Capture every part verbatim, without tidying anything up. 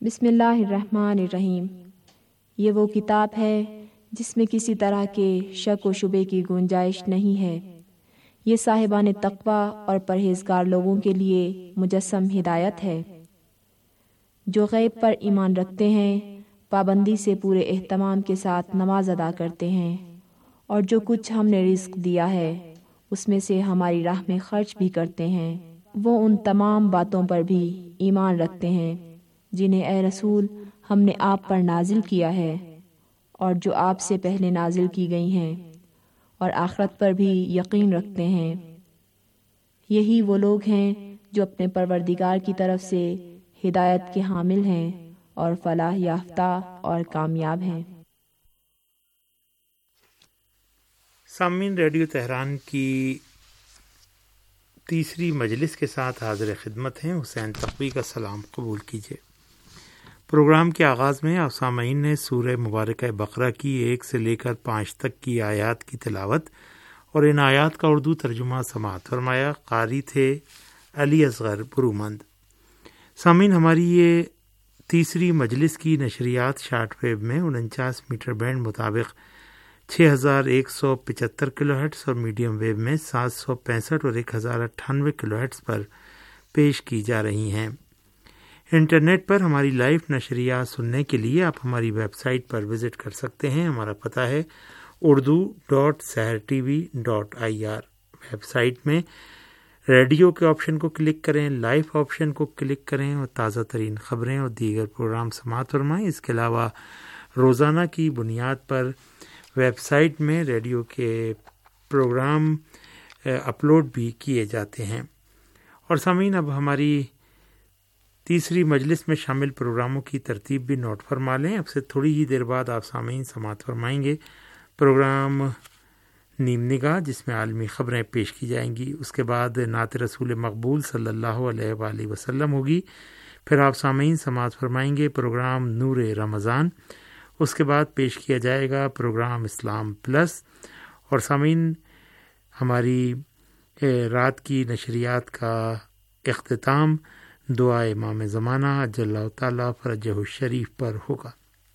بسم اللہ الرحمن الرحیم۔ یہ وہ کتاب ہے جس میں کسی طرح کے شک و شبے کی گنجائش نہیں ہے۔ یہ صاحبان تقوی اور پرہیزگار لوگوں کے لیے مجسم ہدایت ہے، جو غیب پر ایمان رکھتے ہیں، پابندی سے پورے اہتمام کے ساتھ نماز ادا کرتے ہیں، اور جو کچھ ہم نے رزق دیا ہے اس میں سے ہماری راہ میں خرچ بھی کرتے ہیں۔ وہ ان تمام باتوں پر بھی ایمان رکھتے ہیں جنہیں اے رسول ہم نے آپ پر نازل کیا ہے اور جو آپ سے پہلے نازل کی گئی ہیں، اور آخرت پر بھی یقین رکھتے ہیں۔ یہی وہ لوگ ہیں جو اپنے پروردگار کی طرف سے ہدایت کے حامل ہیں اور فلاح یافتہ اور کامیاب ہیں۔ سامعین، ریڈیو تہران کی تیسری مجلس کے ساتھ حاضر خدمت ہیں حسین تقوی کا سلام قبول کیجیے۔ پروگرام کے آغاز میں آپ سامعین نے سورہ مبارکہ بقرہ کی ایک سے لے کر پانچ تک کی آیات کی تلاوت اور ان آیات کا اردو ترجمہ سماعت فرمایا۔ قاری تھے علی اصغر برومند۔ سامعین، ہماری یہ تیسری مجلس کی نشریات شارٹ ویو میں انچاس میٹر بینڈ مطابق چھ ہزار ایک سو پچہتر کلو ہرٹز اور میڈیم ویو میں سات سو پینسٹھ اور ایک ہزار اٹھانوے کلو ہرٹز پر پیش کی جا رہی ہیں۔ انٹرنیٹ پر ہماری لائیو نشریات سننے کے لیے آپ ہماری ویب سائٹ پر وزٹ کر سکتے ہیں۔ ہمارا پتہ ہے Urdu dot Sahar T V dot I R. Website میں ریڈیو کے آپشن کو کلک کریں، لائیو آپشن کو کلک کریں اور تازہ ترین خبریں اور دیگر پروگرام سماعت فرمائیں۔ اس کے علاوہ روزانہ کی بنیاد پر ویب سائٹ میں ریڈیو کے پروگرام اپلوڈ بھی کیے جاتے ہیں۔ اور سامعین، اب ہماری تیسری مجلس میں شامل پروگراموں کی ترتیب بھی نوٹ فرما لیں۔ اب سے تھوڑی ہی دیر بعد آپ سامعین سماعت فرمائیں گے پروگرام نیم نگاہ، جس میں عالمی خبریں پیش کی جائیں گی۔ اس کے بعد نعت رسول مقبول صلی اللہ علیہ وآلہ وسلم ہوگی۔ پھر آپ سامعین سماعت فرمائیں گے پروگرام نور رمضان۔ اس کے بعد پیش کیا جائے گا پروگرام اسلام پلس۔ اور سامعین، ہماری رات کی نشریات کا اختتام دعا امام زمانہ اجل اللہ تعالیٰ فرجہ الشریف پر ہوگا۔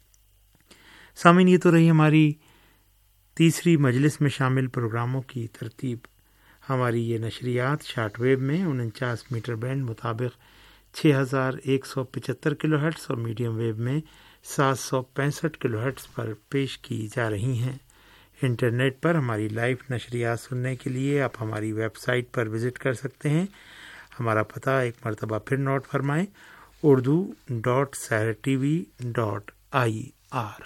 سامعین، یہ تو رہی ہماری تیسری مجلس میں شامل پروگراموں کی ترتیب۔ ہماری یہ نشریات شارٹ ویو میں انچاس میٹر بینڈ مطابق چھ ہزار ایک سو پچہتر کلو ہرٹز اور میڈیم ویو میں سات سو پینسٹھ کلو ہرٹز پر پیش کی جا رہی ہیں۔ انٹرنیٹ پر ہماری لائیو نشریات سننے کے لیے آپ ہماری ویب سائٹ پر وزٹ کر سکتے ہیں۔ ہمارا پتہ ایک مرتبہ پھر نوٹ فرمائیں، Urdu dot Sahar T V dot I R.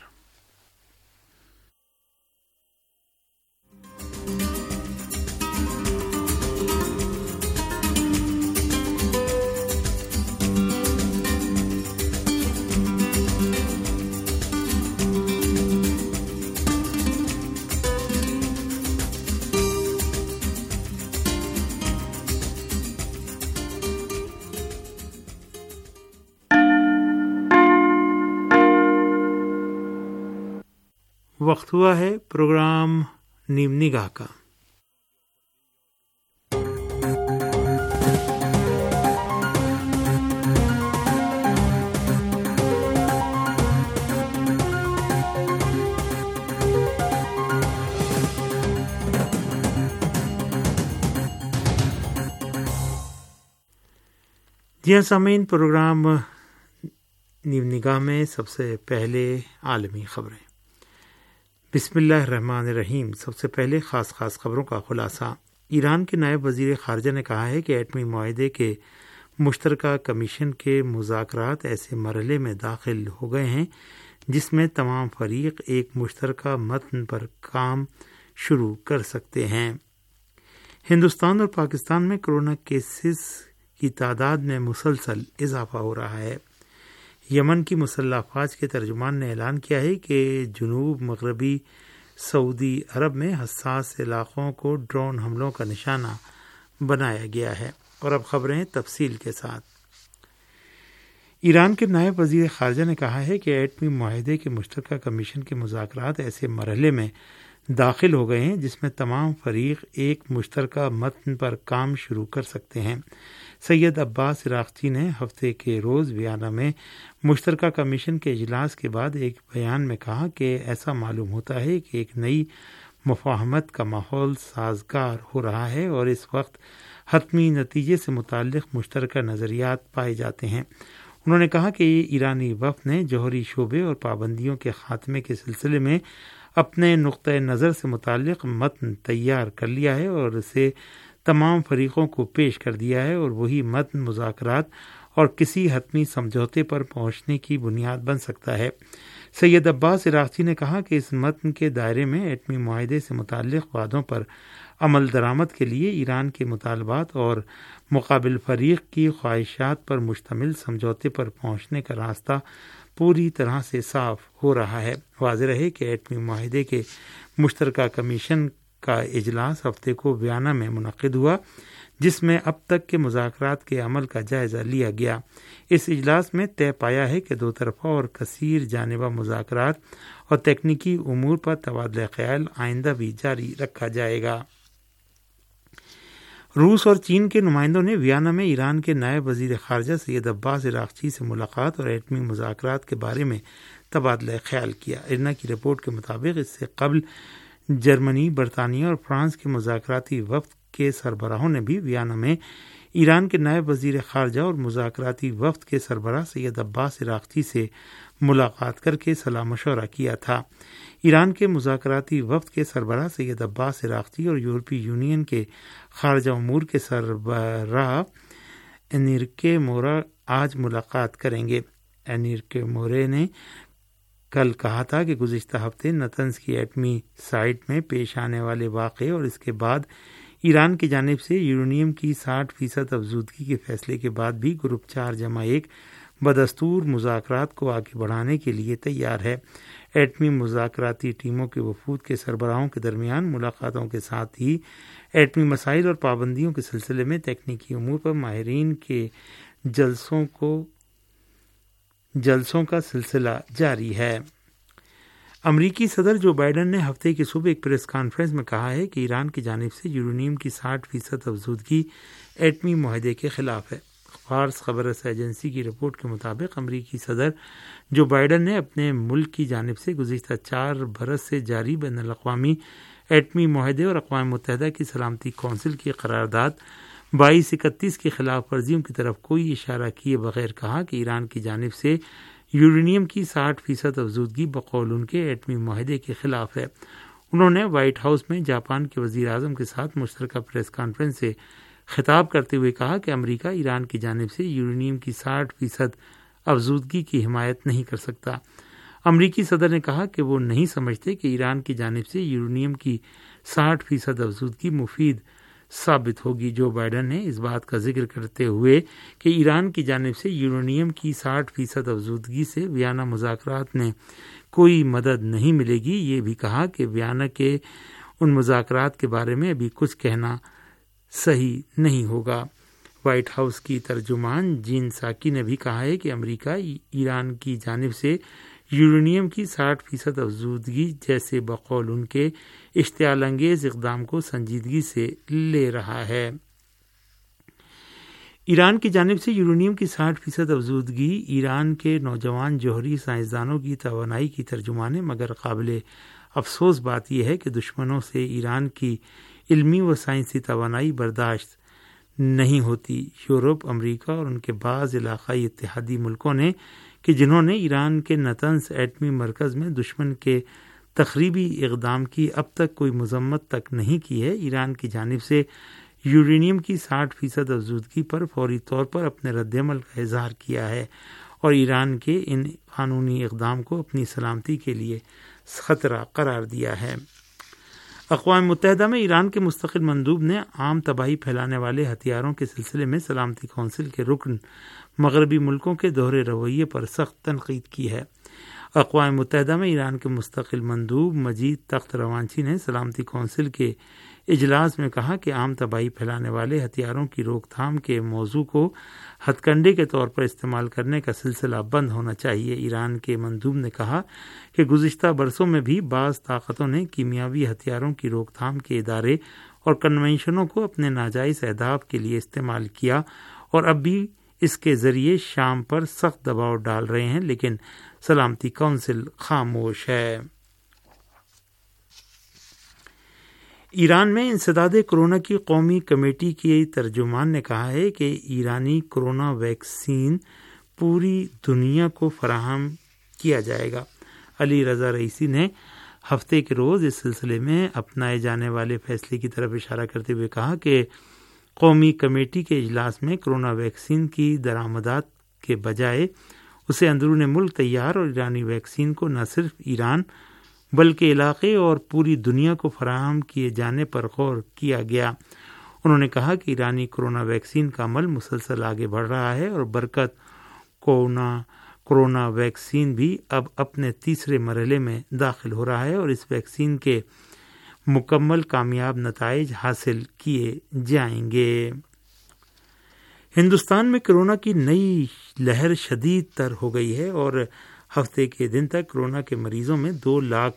وقت ہوا ہے پروگرام نیم نگاہ کا۔ جی ہاں سامعین، پروگرام نیم نگاہ میں سب سے پہلے عالمی خبریں۔ بسم اللہ الرحمن الرحیم۔ سب سے پہلے خاص خاص خبروں کا خلاصہ۔ ایران کے نائب وزیر خارجہ نے کہا ہے کہ ایٹمی معاہدے کے مشترکہ کمیشن کے مذاکرات ایسے مرحلے میں داخل ہو گئے ہیں جس میں تمام فریق ایک مشترکہ متن پر کام شروع کر سکتے ہیں۔ ہندوستان اور پاکستان میں کرونا کیسز کی تعداد میں مسلسل اضافہ ہو رہا ہے۔ یمن کی مسلح افواج کے ترجمان نے اعلان کیا ہے کہ جنوب مغربی سعودی عرب میں حساس علاقوں کو ڈرون حملوں کا نشانہ بنایا گیا ہے۔ اور اب خبریں تفصیل کے ساتھ۔ ایران کے نائب وزیر خارجہ نے کہا ہے کہ ایٹمی معاہدے کے مشترکہ کمیشن کے مذاکرات ایسے مرحلے میں داخل ہو گئے ہیں جس میں تمام فریق ایک مشترکہ متن پر کام شروع کر سکتے ہیں۔ سید عباس عراقچی نے ہفتے کے روز ویانا میں مشترکہ کمیشن کے اجلاس کے بعد ایک بیان میں کہا کہ ایسا معلوم ہوتا ہے کہ ایک نئی مفاہمت کا ماحول سازگار ہو رہا ہے اور اس وقت حتمی نتیجے سے متعلق مشترکہ نظریات پائے جاتے ہیں۔ انہوں نے کہا کہ ایرانی وفد نے جوہری شعبے اور پابندیوں کے خاتمے کے سلسلے میں اپنے نقطۂ نظر سے متعلق متن تیار کر لیا ہے اور اسے تمام فریقوں کو پیش کر دیا ہے اور وہی متن مذاکرات اور کسی حتمی سمجھوتے پر پہنچنے کی بنیاد بن سکتا ہے۔ سید عباس عراقچی نے کہا کہ اس متن کے دائرے میں ایٹمی معاہدے سے متعلق وعدوں پر عمل درآمد کے لیے ایران کے مطالبات اور مقابل فریق کی خواہشات پر مشتمل سمجھوتے پر پہنچنے کا راستہ پوری طرح سے صاف ہو رہا ہے۔ واضح رہے کہ ایٹمی معاہدے کے مشترکہ کمیشن کا اجلاس ہفتے کو ویانا میں منعقد ہوا، جس میں اب تک کے مذاکرات کے عمل کا جائزہ لیا گیا۔ اس اجلاس میں طے پایا ہے کہ دو طرفہ اور کثیر جانبہ مذاکرات اور تکنیکی امور پر تبادلہ خیال آئندہ بھی جاری رکھا جائے گا۔ روس اور چین کے نمائندوں نے ویانا میں ایران کے نائب وزیر خارجہ سید عباس عراقچی سے ملاقات اور ایٹمی مذاکرات کے بارے میں تبادلہ خیال کیا۔ ارنا کی رپورٹ کے مطابق اس سے قبل جرمنی، برطانیہ اور فرانس کے مذاکراتی وفد کے سربراہوں نے بھی ویانا میں ایران کے نائب وزیر خارجہ اور مذاکراتی وفد کے سربراہ سید عباس عراقچی سے ملاقات کر کے صلاح مشورہ کیا تھا۔ ایران کے مذاکراتی وفد کے سربراہ سید عباس عراقچی اور یورپی یونین کے خارجہ امور کے سربراہ انریکے مورا آج ملاقات کریں گے۔ انریکے مورے نے کل کہا تھا کہ گزشتہ ہفتے نتنز کی ایٹمی سائٹ میں پیش آنے والے واقعے اور اس کے بعد ایران کی جانب سے یورینیم کی ساٹھ فیصد افزودگی کے فیصلے کے بعد بھی گروپ چار جمع ایک بدستور مذاکرات کو آگے بڑھانے کے لیے تیار ہے۔ ایٹمی مذاکراتی ٹیموں کے وفود کے سربراہوں کے درمیان ملاقاتوں کے ساتھ ہی ایٹمی مسائل اور پابندیوں کے سلسلے میں تکنیکی امور پر ماہرین کے جلسوں کو جلسوں کا سلسلہ جاری ہے۔ امریکی صدر جو بائیڈن نے ہفتے کی صبح ایک پریس کانفرنس میں کہا ہے کہ ایران کی جانب سے یورینیم کی ساٹھ فیصد افزودگی ایٹمی معاہدے کے خلاف ہے۔ فارس خبر رساں ایجنسی کی رپورٹ کے مطابق امریکی صدر جو بائیڈن نے اپنے ملک کی جانب سے گزشتہ چار برس سے جاری بین الاقوامی ایٹمی معاہدے اور اقوام متحدہ کی سلامتی کونسل کی قرارداد بائیس اکتیس کی خلاف ورزیوں کی طرف کوئی اشارہ کیے بغیر کہا کہ ایران کی جانب سے یورینیم کی ساٹھ فیصد افزودگی بقول ان کے ایٹمی معاہدے کے خلاف ہے۔ انہوں نے وائٹ ہاؤس میں جاپان کے وزیر اعظم کے ساتھ مشترکہ پریس کانفرنس سے خطاب کرتے ہوئے کہا کہ امریکہ ایران کی جانب سے یورینیم کی ساٹھ فیصد افزودگی کی حمایت نہیں کر سکتا۔ امریکی صدر نے کہا کہ وہ نہیں سمجھتے کہ ایران کی جانب سے یورینیم کی ساٹھ فیصد افزودگی مفید ثابت ہوگی۔ جو بائیڈن نے اس بات کا ذکر کرتے ہوئے کہ ایران کی جانب سے یورینیم کی ساٹھ فیصد افزودگی سے ویانا مذاکرات میں کوئی مدد نہیں ملے گی، یہ بھی کہا کہ ویانا کے ان مذاکرات کے بارے میں ابھی کچھ کہنا صحیح نہیں ہوگا۔ وائٹ ہاؤس کی ترجمان جین ساکی نے بھی کہا ہے کہ امریکہ ایران کی جانب سے یورینیم کی ساٹھ فیصد افزودگی جیسے بقول ان کے اشتعال انگیز اقدام کو سنجیدگی سے لے رہا ہے۔ ایران کی جانب سے یورینیم کی ساٹھ فیصد افزودگی ایران کے نوجوان جوہری سائنسدانوں کی توانائی کی ترجمان ہے، مگر قابل افسوس بات یہ ہے کہ دشمنوں سے ایران کی علمی و سائنسی توانائی برداشت نہیں ہوتی۔ یورپ، امریکہ اور ان کے بعض علاقائی اتحادی ملکوں نے کہ جنہوں نے ایران کے نتنز ایٹمی مرکز میں دشمن کے تخریبی اقدام کی اب تک کوئی مذمت تک نہیں کی ہے، ایران کی جانب سے یورینیم کی ساٹھ فیصد افزودگی پر فوری طور پر اپنے رد عمل کا اظہار کیا ہے اور ایران کے ان قانونی اقدام کو اپنی سلامتی کے لیے خطرہ قرار دیا ہے۔ اقوام متحدہ میں ایران کے مستقل مندوب نے عام تباہی پھیلانے والے ہتھیاروں کے سلسلے میں سلامتی کونسل کے رکن مغربی ملکوں کے دوہرے رویے پر سخت تنقید کی ہے۔ اقوام متحدہ میں ایران کے مستقل مندوب مجید تخت روانچی نے سلامتی کونسل کے اجلاس میں کہا کہ عام تباہی پھیلانے والے ہتھیاروں کی روک تھام کے موضوع کو ہتھ کنڈے کے طور پر استعمال کرنے کا سلسلہ بند ہونا چاہیے۔ ایران کے مندوب نے کہا کہ گزشتہ برسوں میں بھی بعض طاقتوں نے کیمیاوی ہتھیاروں کی روک تھام کے ادارے اور کنونشنوں کو اپنے ناجائز اہداف کے لیے استعمال کیا اور اب بھی اس کے ذریعے شام پر سخت دباؤ ڈال رہے ہیں، لیکن سلامتی کونسل خاموش ہے۔ ایران میں انسداد کورونا کی قومی کمیٹی کی ترجمان نے کہا ہے کہ ایرانی کورونا ویکسین پوری دنیا کو فراہم کیا جائے گا۔ علی رضا رئیسی نے ہفتے کے روز اس سلسلے میں اپنائے جانے والے فیصلے کی طرف اشارہ کرتے ہوئے کہا کہ قومی کمیٹی کے اجلاس میں کورونا ویکسین کی درآمدات کے بجائے اسے اندرون ملک تیار اور ایرانی ویکسین کو نہ صرف ایران بلکہ علاقے اور پوری دنیا کو فراہم کیے جانے پر غور کیا گیا۔ انہوں نے کہا کہ ایرانی کورونا ویکسین کا عمل مسلسل آگے بڑھ رہا ہے اور برکت کورونا کورونا ویکسین بھی اب اپنے تیسرے مرحلے میں داخل ہو رہا ہے اور اس ویکسین کے مکمل کامیاب نتائج حاصل کیے جائیں گے۔ ہندوستان میں کورونا کی نئی لہر شدید تر ہو گئی ہے اور ہفتے کے دن تک کورونا کے مریضوں میں دو لاکھ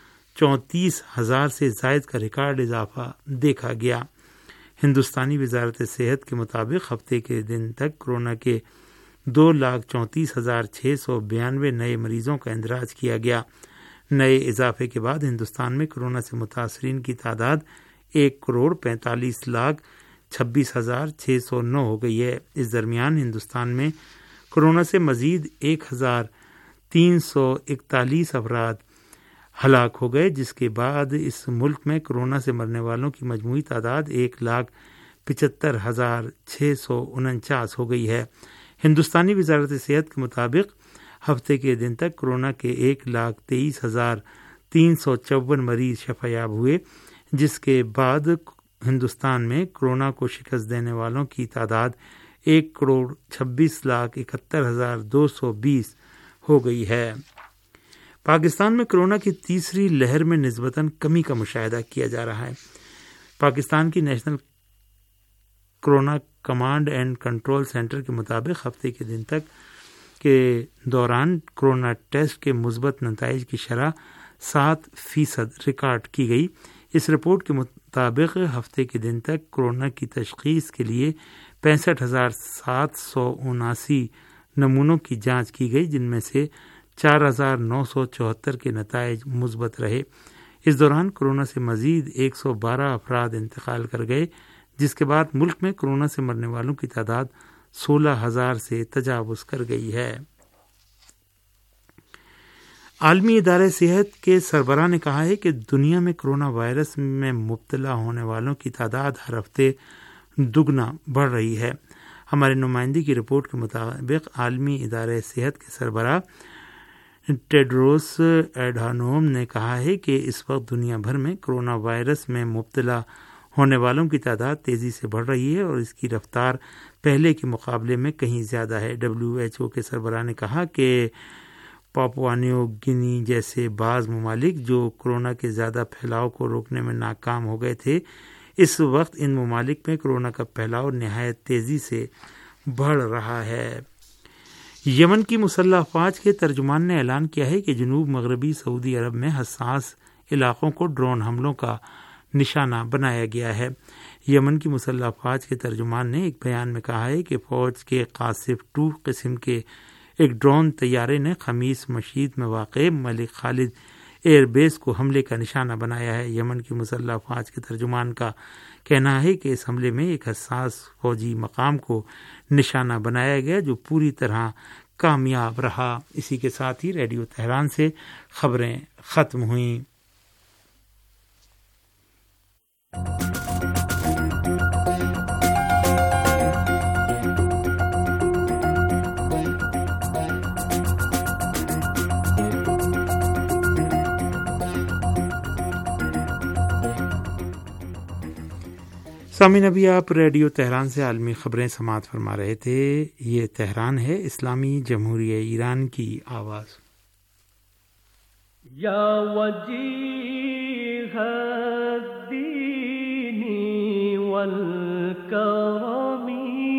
چونتیس ہزار سے زائد کا ریکارڈ اضافہ دیکھا گیا۔ ہندوستانی وزارت صحت کے مطابق ہفتے کے دن تک کورونا کے دو لاکھ چونتیس ہزار چھ سو بیانوے نئے مریضوں کا اندراج کیا گیا۔ نئے اضافے کے بعد ہندوستان میں کورونا سے متاثرین کی تعداد ایک کروڑ پینتالیس لاکھ چھبیس ہزار چھ سو نو ہو گئی ہے۔ اس درمیان ہندوستان میں کورونا سے مزید ایک ہزار تین سو اکتالیس افراد ہلاک ہو گئے، جس کے بعد اس ملک میں کورونا سے مرنے والوں کی مجموعی تعداد ایک لاکھ پچہتر ہزار چھ سو انچاس ہو گئی ہے۔ ہندوستانی وزارت صحت کے مطابق ہفتے کے دن تک کورونا کے ایک لاکھ تیئیس ہزار تین سو چون مریض شفا یاب ہوئے، جس کے بعد ہندوستان میں کورونا کو شکست دینے والوں کی تعداد ایک کروڑ چھبیس لاکھ اکہتر ہزار دو سو بیس ہو گئی ہے۔ پاکستان میں کورونا کی تیسری لہر میں نسبتاً کمی کا مشاہدہ کیا جا رہا ہے۔ پاکستان کی national corona command and control centre کے مطابق ہفتے کے دن تک کے دوران کورونا ٹیسٹ کے مثبت نتائج کی شرح سات فیصد ریکارڈ کی گئی۔ اس رپورٹ کے مطابق ہفتے کے دن تک کورونا کی تشخیص کے لیے پینسٹھ ہزار سات سو اناسی نمونوں کی جانچ کی گئی، جن میں سے چار ہزار نو سو چوہتر کے نتائج مثبت رہے۔ اس دوران کورونا سے مزید ایک سو بارہ افراد انتقال کر گئے، جس کے بعد ملک میں کورونا سے مرنے والوں کی تعداد سولہ ہزار سے تجاوز کر گئی ہے۔ عالمی ادارہ صحت کے سربراہ نے کہا ہے کہ دنیا میں کورونا وائرس میں مبتلا ہونے والوں کی تعداد ہر ہفتے دگنا بڑھ رہی ہے۔ ہمارے نمائندے کی رپورٹ کے مطابق عالمی ادارہ صحت کے سربراہ ٹیڈروس ایڈھانوم نے کہا ہے کہ اس وقت دنیا بھر میں کورونا وائرس میں مبتلا ہونے والوں کی تعداد تیزی سے بڑھ رہی ہے اور اس کی رفتار پہلے کے مقابلے میں کہیں زیادہ ہے۔ ڈبلیو ایچ او کے سربراہ نے کہا کہ پاپوا نیو گنی جیسے بعض ممالک جو کورونا کے زیادہ پھیلاؤ کو روکنے میں ناکام ہو گئے تھے، اس وقت ان ممالک میں کورونا کا پھیلاؤ نہایت تیزی سے بڑھ رہا ہے۔ یمن کی مسلح افواج کے ترجمان نے اعلان کیا ہے کہ جنوب مغربی سعودی عرب میں حساس علاقوں کو ڈرون حملوں کا نشانہ بنایا گیا ہے۔ یمن کی مسلح افواج کے ترجمان نے ایک بیان میں کہا ہے کہ فوج کے قاصف ٹو قسم کے ایک ڈرون طیارے نے خمیس مشید میں واقع ملک خالد ایئر بیس کو حملے کا نشانہ بنایا ہے۔ یمن کی مسلح افواج کے ترجمان کا کہنا ہے کہ اس حملے میں ایک حساس فوجی مقام کو نشانہ بنایا گیا جو پوری طرح کامیاب رہا۔ اسی کے ساتھ ہی ریڈیو تہران سے خبریں ختم ہوئیں۔ سامعین، ابھی آپ ریڈیو تہران سے عالمی خبریں سماعت فرما رہے تھے۔ یہ تہران ہے، اسلامی جمہوریہ ایران کی آواز۔ یا وجیہ الدین والكرم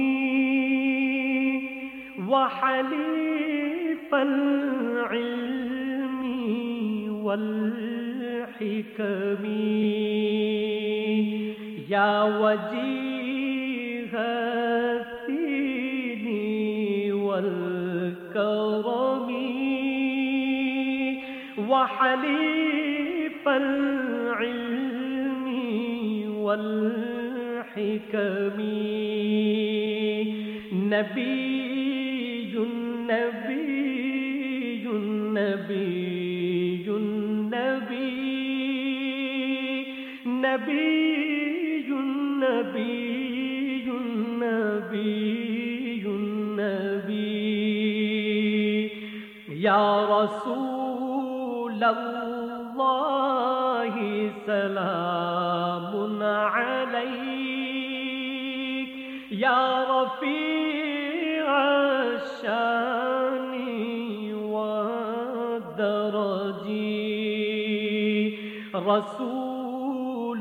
وحليف العلم والحكم يا وجيه الدين والكرم وحليف العلم والحكم نبي نبي نبي نبي نبي نبي نبي نبي يا رسول الله سلام عليك يا رفيع الشان والدرج رسول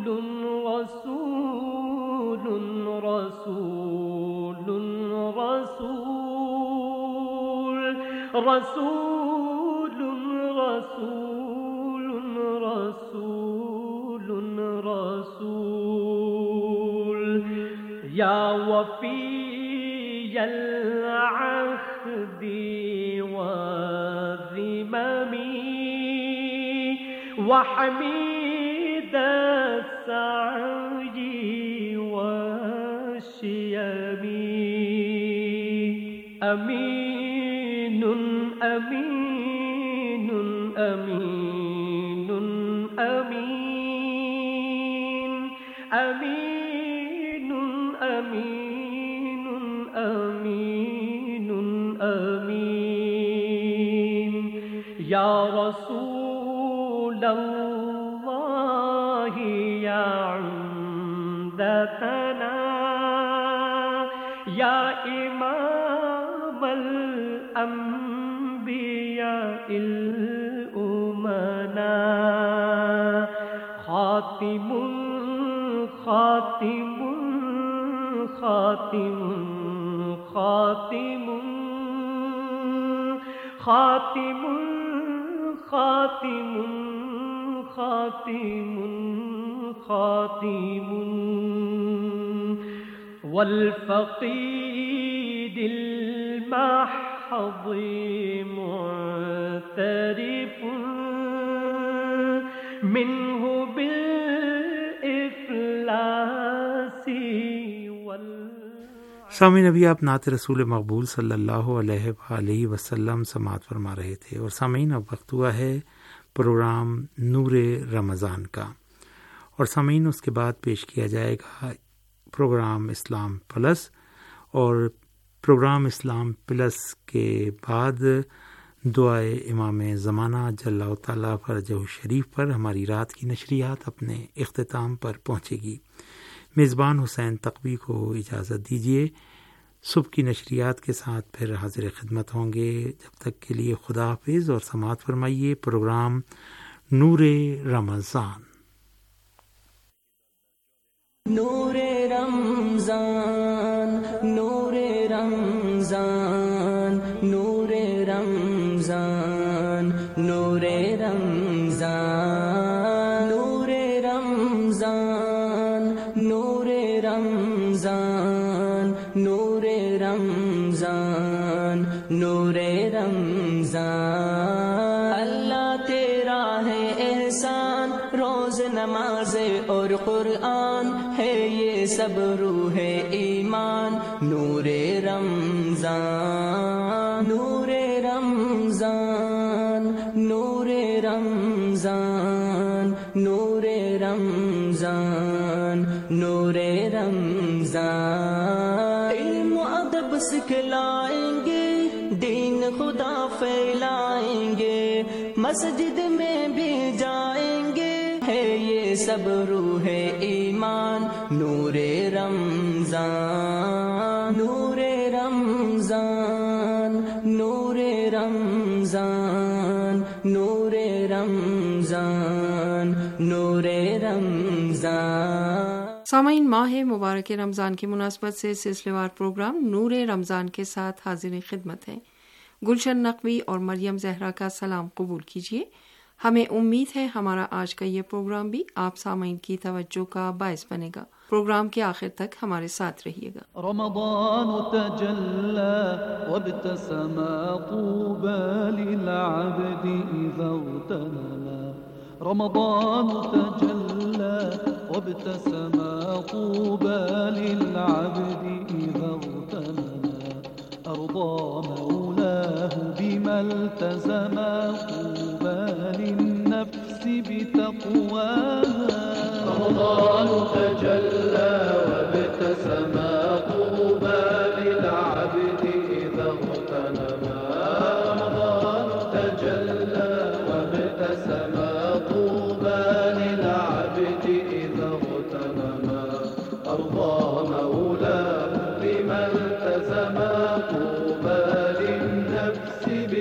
رسول رسول رسول رسول رسول رسول رسول يا وفي العهد والذمم وحميد السعي والشيم أمين أمين أمين أمين أمين أمين أمين أمين يا رسول الله يا عمدتنا يا إمام الأنبياء الأمنا خاتم خاتم خاتم خاتم خاتم خاتم خاتم خاتم والفقيد المحض معترف منه بالإفلاس وال سامعین ابھی آپ نعت رسول مقبول صلی اللہ علیہ وآلہ وسلم سماعت فرما رہے تھے، اور سامعین اب وقت ہوا ہے پروگرام نور رمضان کا، اور سامعین اس کے بعد پیش کیا جائے گا پروگرام اسلام پلس، اور پروگرام اسلام پلس کے بعد دعائے امام زمانہ جل اللہ تعالیٰ فرجہ شریف پر ہماری رات کی نشریات اپنے اختتام پر پہنچے گی۔ میزبان حسین تقوی کو اجازت دیجیے، صبح کی نشریات کے ساتھ پھر حاضر خدمت ہوں گے۔ جب تک کے لیے خدا حافظ، اور سماعت فرمائیے پروگرام نور رمضان۔ نور رمضان نور رمضان نور رمضان نور رمضان نور رمضان نور رمضان نور رمضان نور رمضان اللہ تیرا ہے احسان، روز نماز اور قرآن ہے یہ سب روح ایمان، نور رمضان نور رمضان نور رمضان نور رمضان نور رمضان علم و ادب سکھلائیں گے، دین خدا پھیلائیں گے، مسجد میں بھی جائیں گے، ہے یہ سب روح ایمان، نور رمضان نور رمضان نور رمضان نور رمضان نور رمضان۔ سامعین، ماہ مبارک رمضان کی مناسبت سے سلسلے وار پروگرام نور رمضان کے ساتھ حاضر خدمت ہیں۔ گلشن نقوی اور مریم زہرا کا سلام قبول کیجیے۔ ہمیں امید ہے ہمارا آج کا یہ پروگرام بھی آپ سامعین کی توجہ کا باعث بنے گا۔ پروگرام کے آخر تک ہمارے ساتھ رہیے گا۔ رمضان تجلى وابتسم طوبى للعبد إذا اغتنما رمضان تجلى وابتسم طوبى للعبد إذا اغتنما أرضى مولاه بما التزم طوبى للنفس بتقواها رمضان تجلى وابتسم طوبى للعبد إذا اغتنما رمضان تجلى وابتسم طوبى للعبد إذا اغتنما أرضى مولاه بما التزم طوبى للنفس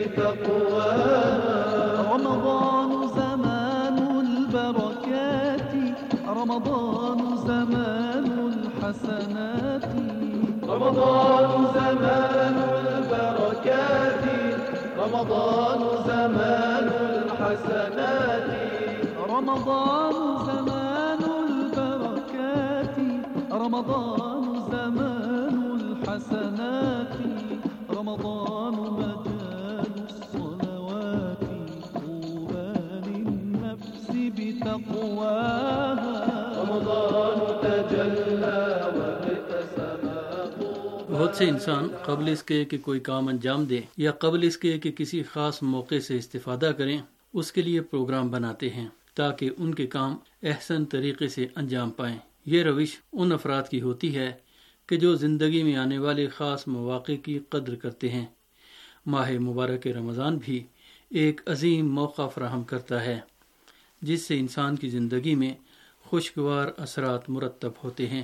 بتقواها رمضان زمان البركات رمضان زمان الحسنات رمضان زمان البركات رمضان زمان الحسنات رمضان زمان البركات رمضان زمان الحسنات رمضان مجال الصلوات طوبى للنفس بتقواها رمضان تجلى وابتسم بہت سے انسان قبل اس کے کہ کوئی کام انجام دیں یا قبل اس کے کہ کسی خاص موقع سے استفادہ کریں اس کے لیے پروگرام بناتے ہیں تاکہ ان کے کام احسن طریقے سے انجام پائیں۔ یہ روش ان افراد کی ہوتی ہے کہ جو زندگی میں آنے والے خاص مواقع کی قدر کرتے ہیں۔ ماہ مبارک رمضان بھی ایک عظیم موقع فراہم کرتا ہے جس سے انسان کی زندگی میں خوشگوار اثرات مرتب ہوتے ہیں۔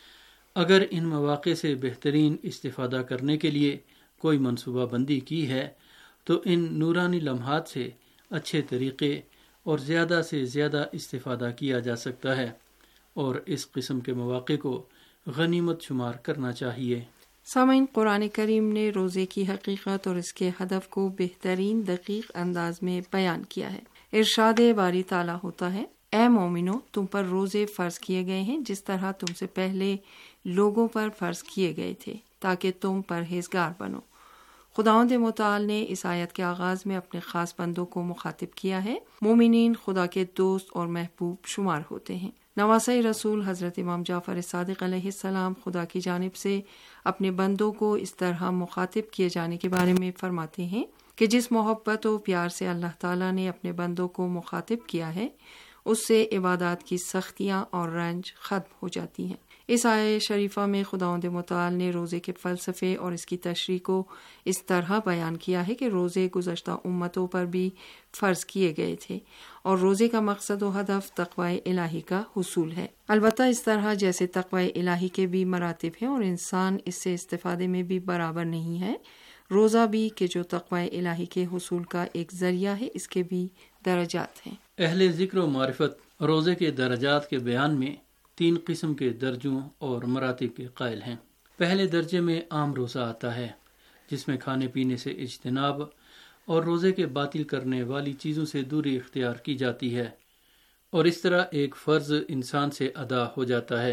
اگر ان مواقع سے بہترین استفادہ کرنے کے لیے کوئی منصوبہ بندی کی ہے تو ان نورانی لمحات سے اچھے طریقے اور زیادہ سے زیادہ استفادہ کیا جا سکتا ہے اور اس قسم کے مواقع کو غنیمت شمار کرنا چاہیے۔ سامعین، قرآن کریم نے روزے کی حقیقت اور اس کے ہدف کو بہترین دقیق انداز میں بیان کیا ہے۔ ارشاد باری تعالیٰ ہوتا ہے، اے مومنو، تم پر روزے فرض کیے گئے ہیں جس طرح تم سے پہلے لوگوں پر فرض کیے گئے تھے تاکہ تم پرہیزگار بنو۔ خداوند متعال نے اس آیت کے آغاز میں اپنے خاص بندوں کو مخاطب کیا ہے۔ مومنین خدا کے دوست اور محبوب شمار ہوتے ہیں۔ نواسۂ رسول حضرت امام جعفر صادق علیہ السلام خدا کی جانب سے اپنے بندوں کو اس طرح مخاطب کیے جانے کے بارے میں فرماتے ہیں کہ جس محبت و پیار سے اللہ تعالیٰ نے اپنے بندوں کو مخاطب کیا ہے اس سے عبادات کی سختیاں اور رنج ختم ہو جاتی ہیں۔ اس آیہ شریفہ میں خداوند متعال نے روزے کے فلسفے اور اس کی تشریح کو اس طرح بیان کیا ہے کہ روزے گزشتہ امتوں پر بھی فرض کیے گئے تھے اور روزے کا مقصد و ہدف تقوی الہی کا حصول ہے۔ البتہ اس طرح جیسے تقوی الہی کے بھی مراتب ہیں اور انسان اس سے استفادے میں بھی برابر نہیں ہے، روزہ بھی کہ جو تقوی الہی کے حصول کا ایک ذریعہ ہے اس کے بھی درجات ہیں۔ اہل ذکر و معرفت روزے کے درجات کے بیان میں تین قسم کے درجوں اور مراتب کے قائل ہیں۔ پہلے درجے میں عام روزہ آتا ہے جس میں کھانے پینے سے اجتناب اور روزے کے باطل کرنے والی چیزوں سے دوری اختیار کی جاتی ہے اور اس طرح ایک فرض انسان سے ادا ہو جاتا ہے۔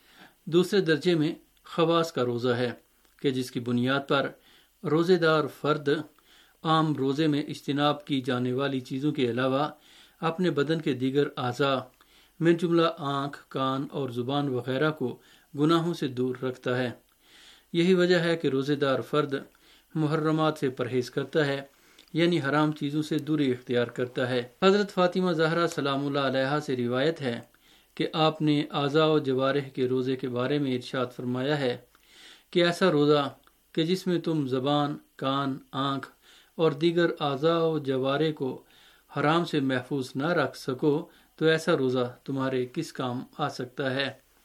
دوسرے درجے میں خواص کا روزہ ہے کہ جس کی بنیاد پر روزے دار فرد عام روزے میں اجتناب کی جانے والی چیزوں کے علاوہ اپنے بدن کے دیگر اعضاء من جملہ آنکھ، کان اور زبان وغیرہ کو گناہوں سے دور رکھتا ہے۔ یہی وجہ ہے کہ روزے دار فرد محرمات سے پرہیز کرتا ہے، یعنی حرام چیزوں سے دوری اختیار کرتا ہے۔ حضرت فاطمہ زہرا سلام اللہ علیہا سے روایت ہے کہ آپ نے اعضاء و جوارح کے روزے کے بارے میں ارشاد فرمایا ہے کہ ایسا روزہ کہ جس میں تم زبان، کان، آنکھ اور دیگر اعضاء و جوارح کو حرام سے محفوظ نہ رکھ سکو تو ایسا روزہ تمہارے کس کام آ سکتا ہے۔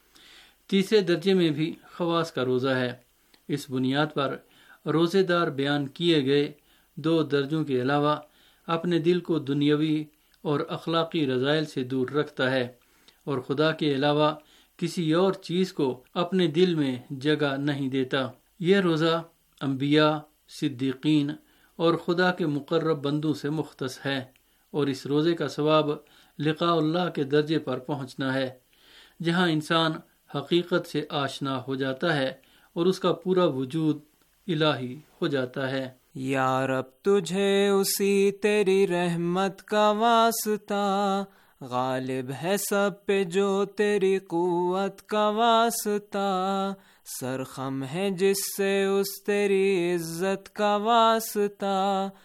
تیسرے درجے میں بھی خواص کا روزہ ہے۔ اس بنیاد پر روزے دار بیان کیے گئے دو درجوں کے علاوہ اپنے دل کو دنیاوی اور اخلاقی رذائل سے دور رکھتا ہے اور خدا کے علاوہ کسی اور چیز کو اپنے دل میں جگہ نہیں دیتا۔ یہ روزہ انبیاء، صدیقین اور خدا کے مقرب بندوں سے مختص ہے، اور اس روزے کا ثواب لقاء اللہ کے درجے پر پہنچنا ہے، جہاں انسان حقیقت سے آشنا ہو جاتا ہے اور اس کا پورا وجود الہی ہو جاتا ہے۔ یا رب تجھے اسی تیری رحمت کا واسطہ، غالب ہے سب پہ جو تیری قوت کا واسطہ، سرخم ہے جس سے اس تیری عزت کا واسطہ،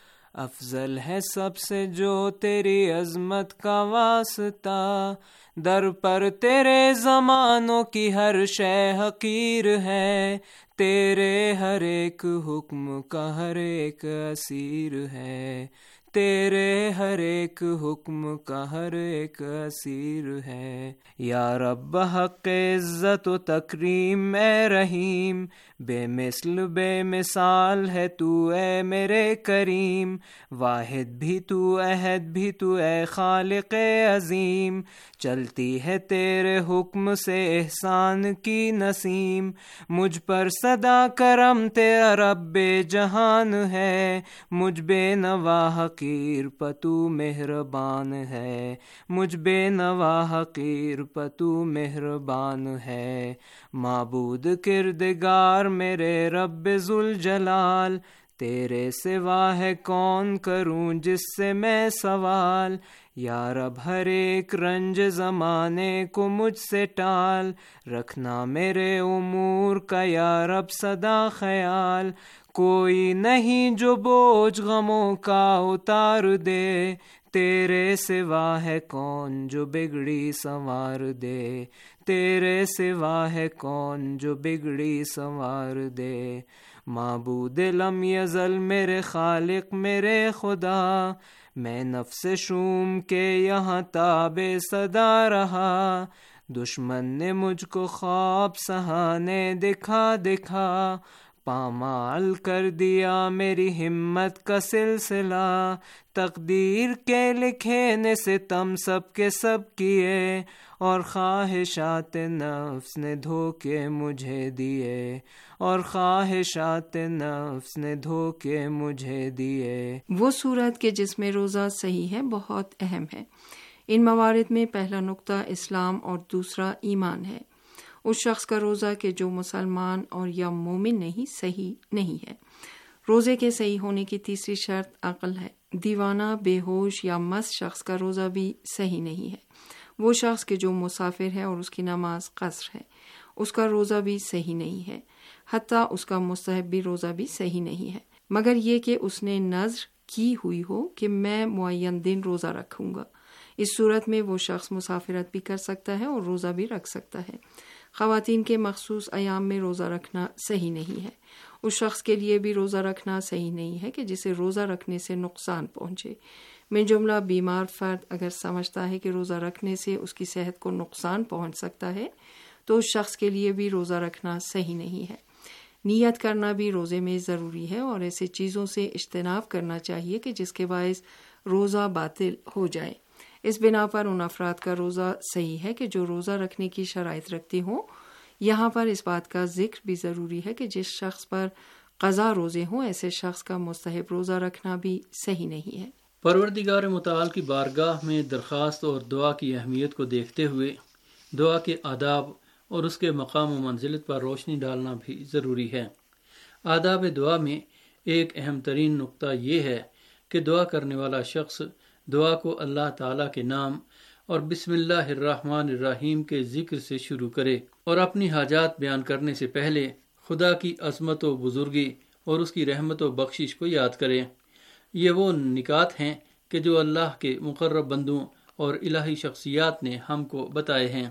افضل ہے سب سے جو تیری عظمت کا واسطہ، در پر تیرے زمانوں کی ہر شے حقیر ہے، تیرے ہر ایک حکم کا ہر ایک اسیر ہے، تیرے ہر ایک حکم کا ہر ایک اسیر ہے۔ یا رب حق عزت و تکریم اے رحیم، بے مثل بے مثال ہے تو اے میرے کریم، واحد بھی تو احد بھی تو اے خالق عظیم، چلتی ہے تیرے حکم سے احسان کی نسیم، مجھ پر صدا کرم تیرا رب جہان ہے، مجھ بے نوا حقیر پتو مہربان ہے، مجھ بے نوا حقیر پتو مہربان ہے، معبود کردگار میرے رب ذوالجلال، تیرے سوا ہے کون کروں جس سے میں سوال، یا رب ہر ایک رنج زمانے کو مجھ سے ٹال، رکھنا میرے امور کا یا رب سدا خیال، کوئی نہیں جو بوجھ غموں کا اتار دے، تیرے سوا ہے کون جو بگڑی سنوار دے، تیرے سوا ہے کون جو بگڑی سنوار دے، معبود لم یزل میرے خالق میرے خدا، میں نفس شوم کے یہاں تابع صدا رہا، دشمن نے مجھ کو خواب سہانے دکھا دکھا، پامال کر دیا میری ہمت کا سلسلہ، تقدیر کے لکھے نے ستم سب کے سب کیے، اور خواہشات نفس نے دھوکے مجھے دیے، اور خواہشات نفس نے دھوکے مجھے دیے۔ وہ صورت کہ جس میں روزہ صحیح ہے بہت اہم ہے۔ ان موارد میں پہلا نقطہ اسلام اور دوسرا ایمان ہے۔ اس شخص کا روزہ کہ جو مسلمان اور یا مومن نہیں صحیح نہیں ہے۔ روزے کے صحیح ہونے کی تیسری شرط عقل ہے۔ دیوانہ، بے ہوش یا مست شخص کا روزہ بھی صحیح نہیں ہے۔ وہ شخص کہ جو مسافر ہے اور اس کی نماز قصر ہے، اس کا روزہ بھی صحیح نہیں ہے، حتیٰ اس کا مستحبی روزہ بھی صحیح نہیں ہے، مگر یہ کہ اس نے نذر کی ہوئی ہو کہ میں معین دن روزہ رکھوں گا۔ اس صورت میں وہ شخص مسافرت بھی کر سکتا ہے اور روزہ بھی رکھ سکتا ہے۔ خواتین کے مخصوص ایام میں روزہ رکھنا صحیح نہیں ہے۔ اس شخص کے لیے بھی روزہ رکھنا صحیح نہیں ہے کہ جسے روزہ رکھنے سے نقصان پہنچے۔ من جملہ بیمار فرد اگر سمجھتا ہے کہ روزہ رکھنے سے اس کی صحت کو نقصان پہنچ سکتا ہے تو اس شخص کے لیے بھی روزہ رکھنا صحیح نہیں ہے۔ نیت کرنا بھی روزے میں ضروری ہے اور ایسے چیزوں سے اجتناب کرنا چاہیے کہ جس کے باعث روزہ باطل ہو جائے۔ اس بنا پر ان افراد کا روزہ صحیح ہے کہ جو روزہ رکھنے کی شرائط رکھتے ہوں۔ یہاں پر اس بات کا ذکر بھی ضروری ہے کہ جس شخص پر قضا روزے ہوں ایسے شخص کا مستحب روزہ رکھنا بھی صحیح نہیں ہے۔ پروردگار متعال کی بارگاہ میں درخواست اور دعا کی اہمیت کو دیکھتے ہوئے دعا کے آداب اور اس کے مقام و منزلت پر روشنی ڈالنا بھی ضروری ہے۔ آداب دعا میں ایک اہم ترین نقطہ یہ ہے کہ دعا کرنے والا شخص دعا کو اللہ تعالیٰ کے نام اور بسم اللہ الرحمن الرحیم کے ذکر سے شروع کرے اور اپنی حاجات بیان کرنے سے پہلے خدا کی عظمت و بزرگی اور اس کی رحمت و بخشش کو یاد کرے۔ یہ وہ نکات ہیں کہ جو اللہ کے مقرب بندوں اور الہی شخصیات نے ہم کو بتائے ہیں۔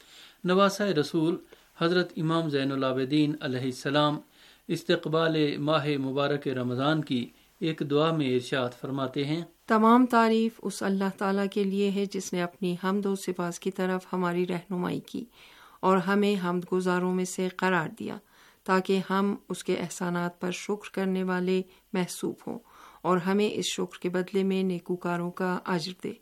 نواسہ رسول حضرت امام زین العابدین علیہ السلام استقبال ماہ مبارک رمضان کی ایک دعا میں ارشاد فرماتے ہیں، تمام تعریف اس اللہ تعالیٰ کے لیے ہے جس نے اپنی حمد و سپاس کی طرف ہماری رہنمائی کی اور ہمیں حمد گزاروں میں سے قرار دیا تاکہ ہم اس کے احسانات پر شکر کرنے والے محسوب ہوں اور ہمیں اس شکر کے بدلے میں نیکوکاروں کا اجر دے۔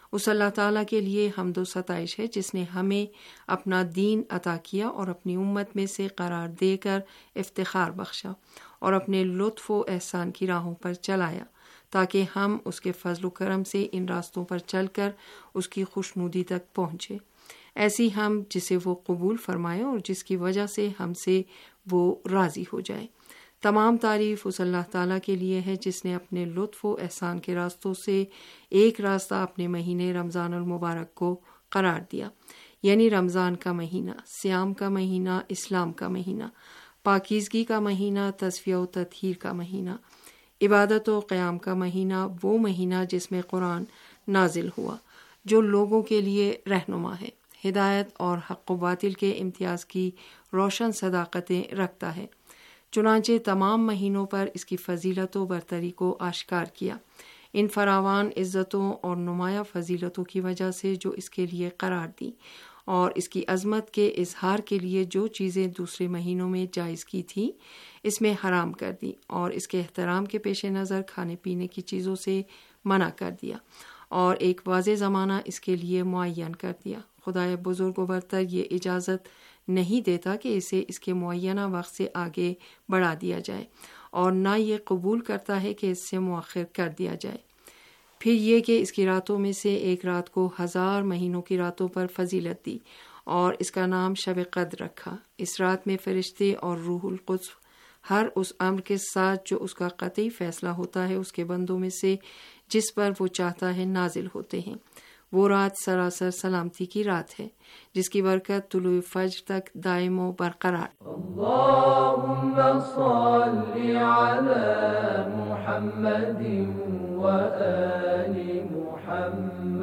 اس اللہ تعالیٰ کے لیے حمد و ستائش ہے جس نے ہمیں اپنا دین عطا کیا اور اپنی امت میں سے قرار دے کر افتخار بخشا اور اپنے لطف و احسان کی راہوں پر چلایا تاکہ ہم اس کے فضل و کرم سے ان راستوں پر چل کر اس کی خوشنودی تک پہنچے، ایسی ہم جسے وہ قبول فرمائے اور جس کی وجہ سے ہم سے وہ راضی ہو جائے۔ تمام تعریف اس اللہ تعالیٰ کے لیے ہے جس نے اپنے لطف و احسان کے راستوں سے ایک راستہ اپنے مہینے رمضان المبارک کو قرار دیا، یعنی رمضان کا مہینہ، صیام کا مہینہ، اسلام کا مہینہ، پاکیزگی کا مہینہ، تصفیہ و تطہیر کا مہینہ، عبادت و قیام کا مہینہ، وہ مہینہ جس میں قرآن نازل ہوا جو لوگوں کے لیے رہنما ہے، ہدایت اور حق و باطل کے امتیاز کی روشن صداقتیں رکھتا ہے۔ چنانچہ تمام مہینوں پر اس کی فضیلت و برتری کو آشکار کیا، ان فراوان عزتوں اور نمایاں فضیلتوں کی وجہ سے جو اس کے لیے قرار دی، اور اس کی عظمت کے اظہار کے لیے جو چیزیں دوسرے مہینوں میں جائز کی تھی اس میں حرام کر دی، اور اس کے احترام کے پیش نظر کھانے پینے کی چیزوں سے منع کر دیا، اور ایک واضح زمانہ اس کے لیے معین کر دیا۔ خدائے بزرگ و برتر یہ اجازت نہیں دیتا کہ اسے اس کے معینہ وقت سے آگے بڑھا دیا جائے، اور نہ یہ قبول کرتا ہے کہ اس سے مؤخر کر دیا جائے۔ پھر یہ کہ اس کی راتوں میں سے ایک رات کو ہزار مہینوں کی راتوں پر فضیلت دی اور اس کا نام شب قدر رکھا۔ اس رات میں فرشتے اور روح القدس ہر اس امر کے ساتھ جو اس کا قطعی فیصلہ ہوتا ہے اس کے بندوں میں سے جس پر وہ چاہتا ہے نازل ہوتے ہیں۔ وہ رات سراسر سلامتی کی رات ہے جس کی برکت طلوع فجر تک دائم و برقرار۔ اللہم صل علی محمد و آل محمد،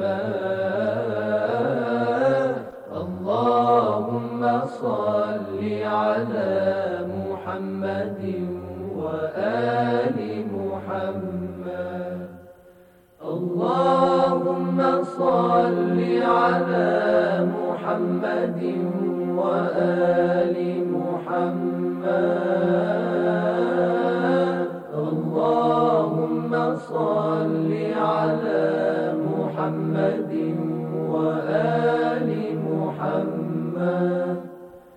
اللہم صل علی محمد و آل محمد، اللہم صل علی محمد و آل محمد، اللہم صل علی محمد و آل محمد،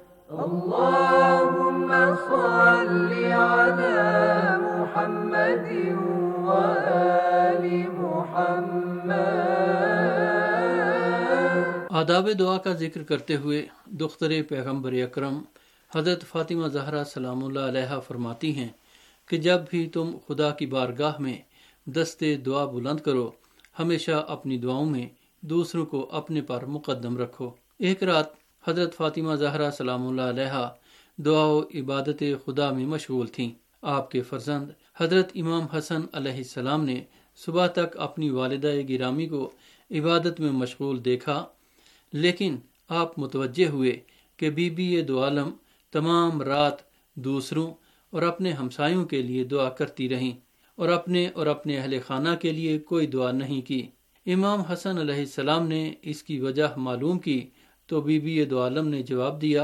اللہم صل علی محمد و آل محمد۔ آداب دعا کا ذکر کرتے ہوئے دختر پیغمبر اکرم حضرت فاطمہ زہرا سلام اللہ علیہا فرماتی ہیں کہ جب بھی تم خدا کی بارگاہ میں دست دعا بلند کرو ہمیشہ اپنی دعاؤں میں دوسروں کو اپنے پر مقدم رکھو۔ ایک رات حضرت فاطمہ زہرا سلام اللہ علیہا دعا و عبادت خدا میں مشغول تھیں۔ آپ کے فرزند حضرت امام حسن علیہ السلام نے صبح تک اپنی والدہ گرامی کو عبادت میں مشغول دیکھا، لیکن آپ متوجہ ہوئے کہ بی بی دو عالم تمام رات دوسروں اور اپنے ہمسایوں کے لیے دعا کرتی رہیں اور اپنے اور اپنے اہل خانہ کے لیے کوئی دعا نہیں کی۔ امام حسن علیہ السلام نے اس کی وجہ معلوم کی تو بی بی دو عالم نے جواب دیا،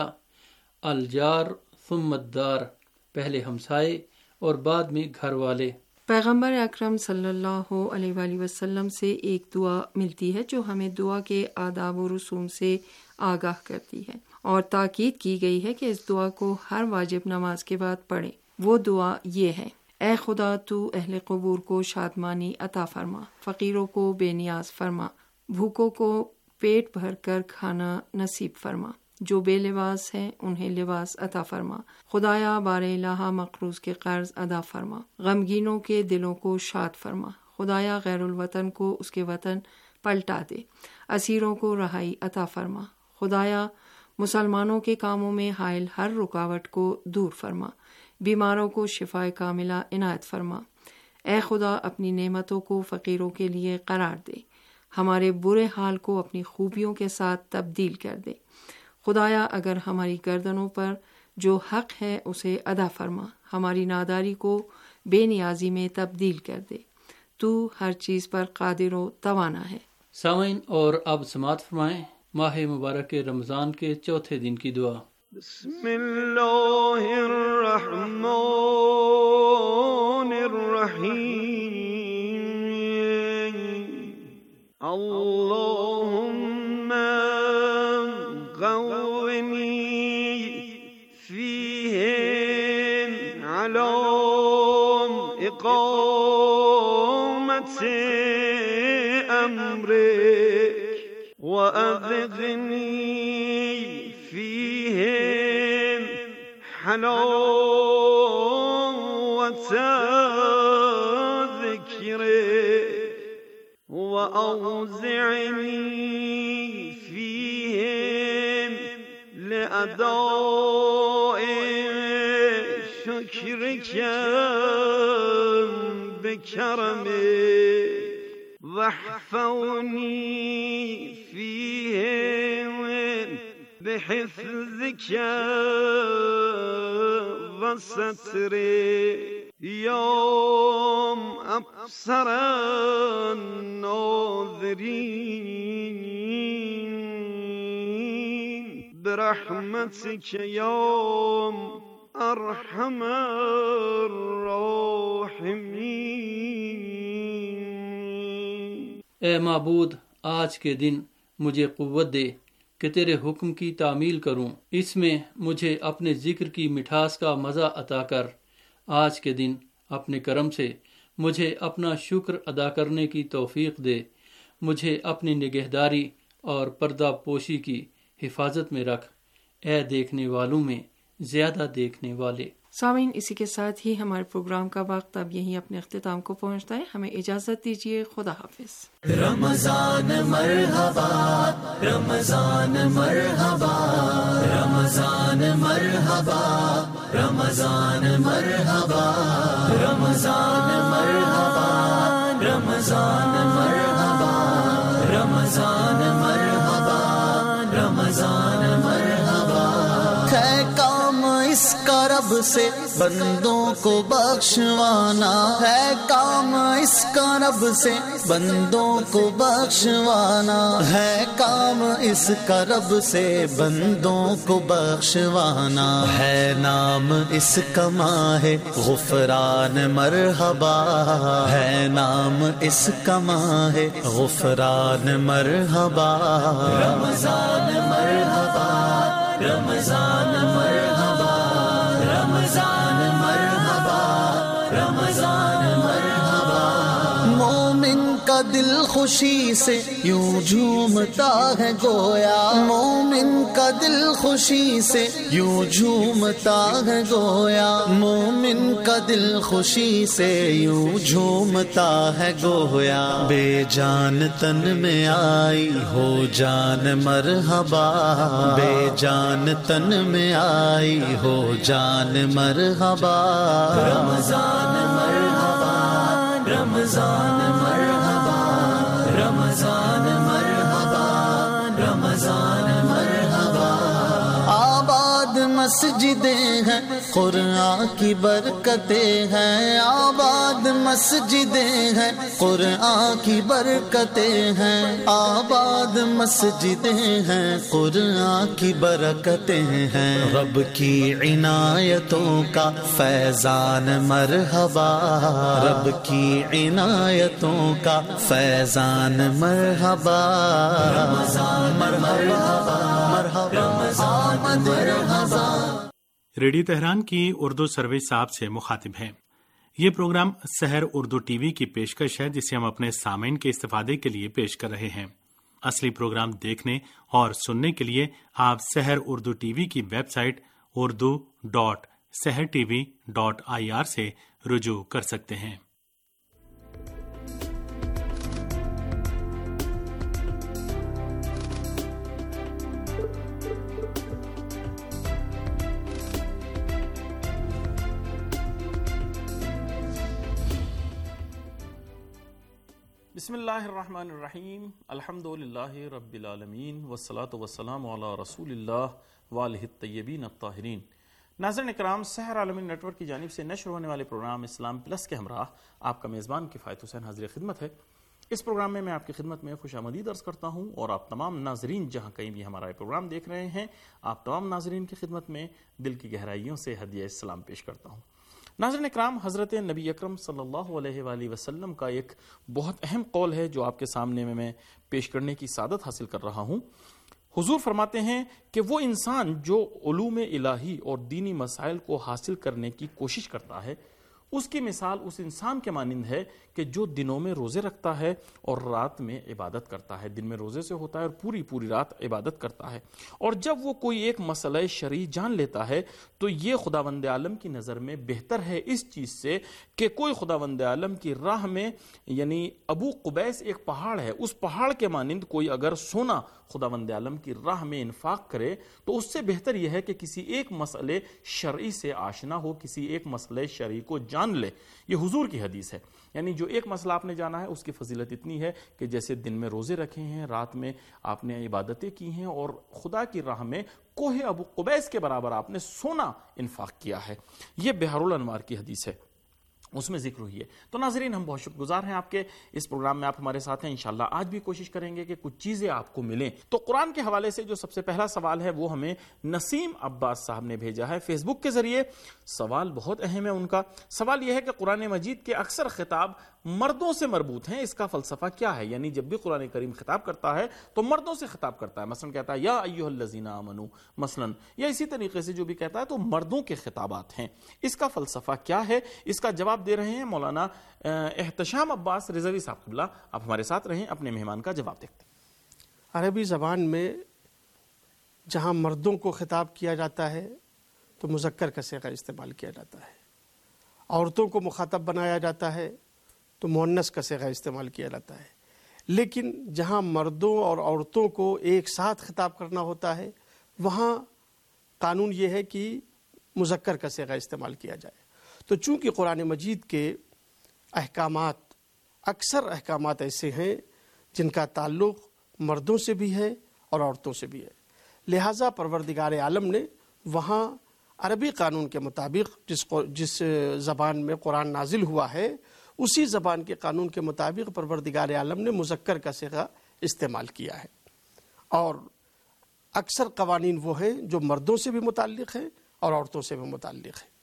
الجار ثم الدار، پہلے ہمسائے اور بعد میں گھر والے۔ پیغمبر اکرم صلی اللہ علیہ وآلہ وسلم سے ایک دعا ملتی ہے جو ہمیں دعا کے آداب و رسوم سے آگاہ کرتی ہے، اور تاکید کی گئی ہے کہ اس دعا کو ہر واجب نماز کے بعد پڑھیں۔ وہ دعا یہ ہے، اے خدا تو اہل قبور کو شادمانی عطا فرما، فقیروں کو بے نیاز فرما، بھوکوں کو پیٹ بھر کر کھانا نصیب فرما، جو بے لباس ہیں انہیں لباس عطا فرما، خدایا بار الہ مقروض کے قرض ادا فرما، غمگینوں کے دلوں کو شاد فرما، خدایا غیر الوطن کو اس کے وطن پلٹا دے، اسیروں کو رہائی عطا فرما، خدایا مسلمانوں کے کاموں میں حائل ہر رکاوٹ کو دور فرما، بیماروں کو شفائے کاملہ عنایت فرما، اے خدا اپنی نعمتوں کو فقیروں کے لیے قرار دے، ہمارے برے حال کو اپنی خوبیوں کے ساتھ تبدیل کر دے، خدایا اگر ہماری گردنوں پر جو حق ہے اسے ادا فرما، ہماری ناداری کو بے نیازی میں تبدیل کر دے، تو ہر چیز پر قادر و توانا ہے۔ سامعین اور اب سماعت فرمائیں ماہ مبارک رمضان کے چوتھے دن کی دعا۔ بسم اللہ الرحمن الرحیم، اللہ إقامة أمرك وأذقني فيهم حلاوة ذكرك وأوزعني فيهم لأداء شكرك بكرمك واحفظني فيهم بحفظك وسترك يوم أبصر الناظرين برحمتك يوم ارحم الراحمین۔ اے معبود، آج کے دن مجھے قوت دے کہ تیرے حکم کی تعمیل کروں، اس میں مجھے اپنے ذکر کی مٹھاس کا مزہ عطا کر۔ آج کے دن اپنے کرم سے مجھے اپنا شکر ادا کرنے کی توفیق دے، مجھے اپنی نگہداری اور پردہ پوشی کی حفاظت میں رکھ، اے دیکھنے والوں میں زیادہ دیکھنے والے۔ سامعین، اسی کے ساتھ ہی ہمارے پروگرام کا وقت اب یہیں اپنے اختتام کو پہنچتا ہے۔ ہمیں اجازت دیجیے، خدا حافظ۔ رمضان مرحبا، رمضان مرحبا، رمضان مرحبا، رمضان مرحبا، رمضان مرحبا، رمضان مرحبا، رمضان مرحبا، رمضان مرحبا۔ ہے کام اس کا رب سے بندوں کو بخشوانا، ہے کام اس کا رب سے بندوں کو بخشوانا، ہے کام اس کا رب سے بندوں کو بخشوانا، ہے نام اس کا ماہ غفران مرحبا، ہے نام اس کا ماہ غفران مرحبا۔ رمضان مرحبا، رمضان مرحبا، رمضان مرحبا، رمضان مرحبا۔ مومن کا دل خوشی سے یوں جھومتا ہے گویا، مومن کا دل خوشی سے یوں جھومتا ہے گویا، مومن کا دل خوشی سے یوں جھومتا ہے گویا۔ بے جان تن میں آئی ہو جان مرحبا، بے جان تن میں آئی ہو جان مرحبا۔ رمضان مرحبا، رمضان مرحبا، رمضان مرحبا، رمضان مرحبا۔ آباد مسجدیں ہیں، قرآن کی برکتیں ہیں، آباد مسجدیں ہیں، قرآن کی برکتیں ہیں، آباد مسجدیں ہیں، قرآن کی برکتیں ہیں۔ رب کی عنایتوں کا فیضان مرحبا، رب کی عنایتوں کا فیضان مرحبا۔ رمضان مرحبا، مرحبا، آمد مرحبا۔ ریڈیو تہران کی اردو سروس آپ سے مخاطب ہے۔ یہ program Sahar Urdu T V کی پیشکش ہے، جسے ہم اپنے سامعین کے استفادے کے لیے پیش کر رہے ہیں۔ اصلی پروگرام دیکھنے اور سننے کے لیے آپ سحر اردو ٹی وی کی website Urdu dot Sahar T V dot I R سے رجوع کر سکتے ہیں۔ بسم اللہ الرحمن الرحیم، الحمد للہ رب العالمین، والصلاة والسلام علی رسول اللہ وآلہ الطیبین الطاہرین۔ ناظرین اکرام، سحر عالمین نیٹ ورک کی جانب سے نشر ہونے والے پروگرام اسلام پلس کے ہمراہ آپ کا میزبان کفایت حسین حاضر خدمت ہے۔ اس پروگرام میں میں آپ کی خدمت میں خوش آمدید عرض کرتا ہوں، اور آپ تمام ناظرین جہاں کہیں بھی ہمارا پروگرام دیکھ رہے ہیں، آپ تمام ناظرین کی خدمت میں دل کی گہرائیوں سے ہدیہ اسلام پیش کرتا ہوں۔ ناظرین اکرام، حضرت نبی اکرم صلی اللہ علیہ وآلہ وسلم کا ایک بہت اہم قول ہے جو آپ کے سامنے میں میں پیش کرنے کی سعادت حاصل کر رہا ہوں۔ حضور فرماتے ہیں کہ وہ انسان جو علوم الہی اور دینی مسائل کو حاصل کرنے کی کوشش کرتا ہے، اس کی مثال اس انسان کے مانند ہے کہ جو دنوں میں روزے رکھتا ہے اور رات میں عبادت کرتا ہے. دن میں روزے سے ہوتا ہے اور پوری پوری رات عبادت کرتا ہے. اور جب وہ کوئی ایک مسئلہ شرعی جان لیتا ہے تو یہ خداوند عالم کی نظر میں بہتر ہے اس چیز سے کہ کوئی خداوند عالم کی راہ میں، یعنی ابو قبیس ایک پہاڑ ہے، اس پہاڑ کے مانند کوئی اگر سونا خداوند عالم کی راہ میں انفاق کرے تو اس سے بہتر یہ ہے کہ کسی ایک مسئلے شرعی سے آشنا ہو، کسی ایک مسئلے شرعی کو جان لے. یہ حضور کی حدیث ہے. یعنی جو ایک مسئلہ آپ نے جانا ہے اس کی فضیلت اتنی ہے کہ جیسے دن میں روزے رکھے ہیں، رات میں آپ نے عبادتیں کی ہیں اور خدا کی راہ میں کوہ ابو قبیس کے برابر آپ نے سونا انفاق کیا ہے. یہ بحر الانوار کی حدیث ہے، اس میں ذکر ہوئی ہے. تو ناظرین، ہم بہت شکر گزار ہیں آپ کے. اس پروگرام میں آپ ہمارے ساتھ ہیں. انشاءاللہ آج بھی کوشش کریں گے کہ کچھ چیزیں آپ کو ملیں. تو قرآن کے حوالے سے جو سب سے پہلا سوال ہے وہ ہمیں نسیم عباس صاحب نے بھیجا ہے فیس بک کے ذریعے. سوال بہت اہم ہے ان کا. سوال یہ ہے کہ قرآن مجید کے اکثر خطاب مردوں سے مربوط ہیں، اس کا فلسفہ کیا ہے؟ یعنی جب بھی قرآن کریم خطاب کرتا ہے تو مردوں سے خطاب کرتا ہے. مثلا کہتا ہے یا ایھا الذین آمنوا مثلا، یا اسی طریقے سے جو بھی کہتا ہے تو مردوں کے خطابات ہیں. اس کا فلسفہ کیا ہے؟ اس کا جواب دے رہے ہیں مولانا احتشام عباس رضوی صاحب قبلہ. آپ ہمارے ساتھ رہیں، اپنے مہمان کا جواب دیکھتے ہیں. عربی زبان میں جہاں مردوں کو خطاب کیا جاتا ہے تو مذکر کا صیغہ استعمال کیا جاتا ہے، عورتوں کو مخاطب بنایا جاتا ہے تو مؤنث کا صیغہ استعمال کیا جاتا ہے. لیکن جہاں مردوں اور عورتوں کو ایک ساتھ خطاب کرنا ہوتا ہے وہاں قانون یہ ہے کہ مذکر کا صیغہ استعمال کیا جائے. تو چونکہ قرآن مجید کے احکامات، اکثر احکامات ایسے ہیں جن کا تعلق مردوں سے بھی ہے اور عورتوں سے بھی ہے، لہٰذا پروردگار عالم نے وہاں عربی قانون کے مطابق جس جس زبان میں قرآن نازل ہوا ہے اسی زبان کے قانون کے مطابق پروردگار عالم نے مذکر کا صیغہ استعمال کیا ہے. اور اکثر قوانین وہ ہیں جو مردوں سے بھی متعلق ہیں اور عورتوں سے بھی متعلق ہیں.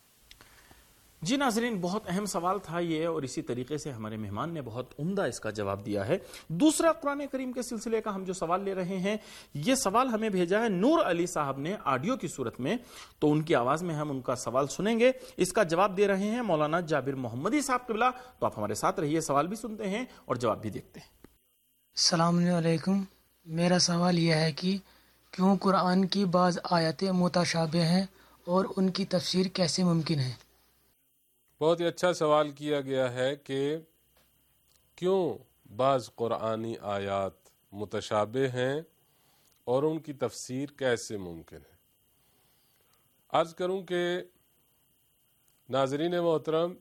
جی ناظرین، بہت اہم سوال تھا یہ، اور اسی طریقے سے ہمارے مہمان نے بہت عمدہ اس کا جواب دیا ہے. دوسرا قرآن کریم کے سلسلے کا ہم جو سوال لے رہے ہیں، یہ سوال ہمیں بھیجا ہے نور علی صاحب نے آڈیو کی صورت میں. تو ان کی آواز میں ہم ان کا سوال سنیں گے. اس کا جواب دے رہے ہیں مولانا جابر محمدی صاحب قبلہ. تو آپ ہمارے ساتھ رہیے، سوال بھی سنتے ہیں اور جواب بھی دیکھتے ہیں. السلام علیکم. میرا سوال یہ ہے کہ کیوں قرآن کی بعض آیتیں متشابہ ہیں اور ان کی تفسیر کیسے ممکن ہے؟ بہت ہی اچھا سوال کیا گیا ہے کہ کیوں بعض قرآنی آیات متشابہ ہیں اور ان کی تفسیر کیسے ممکن ہے. عرض کروں کہ ناظرین محترم،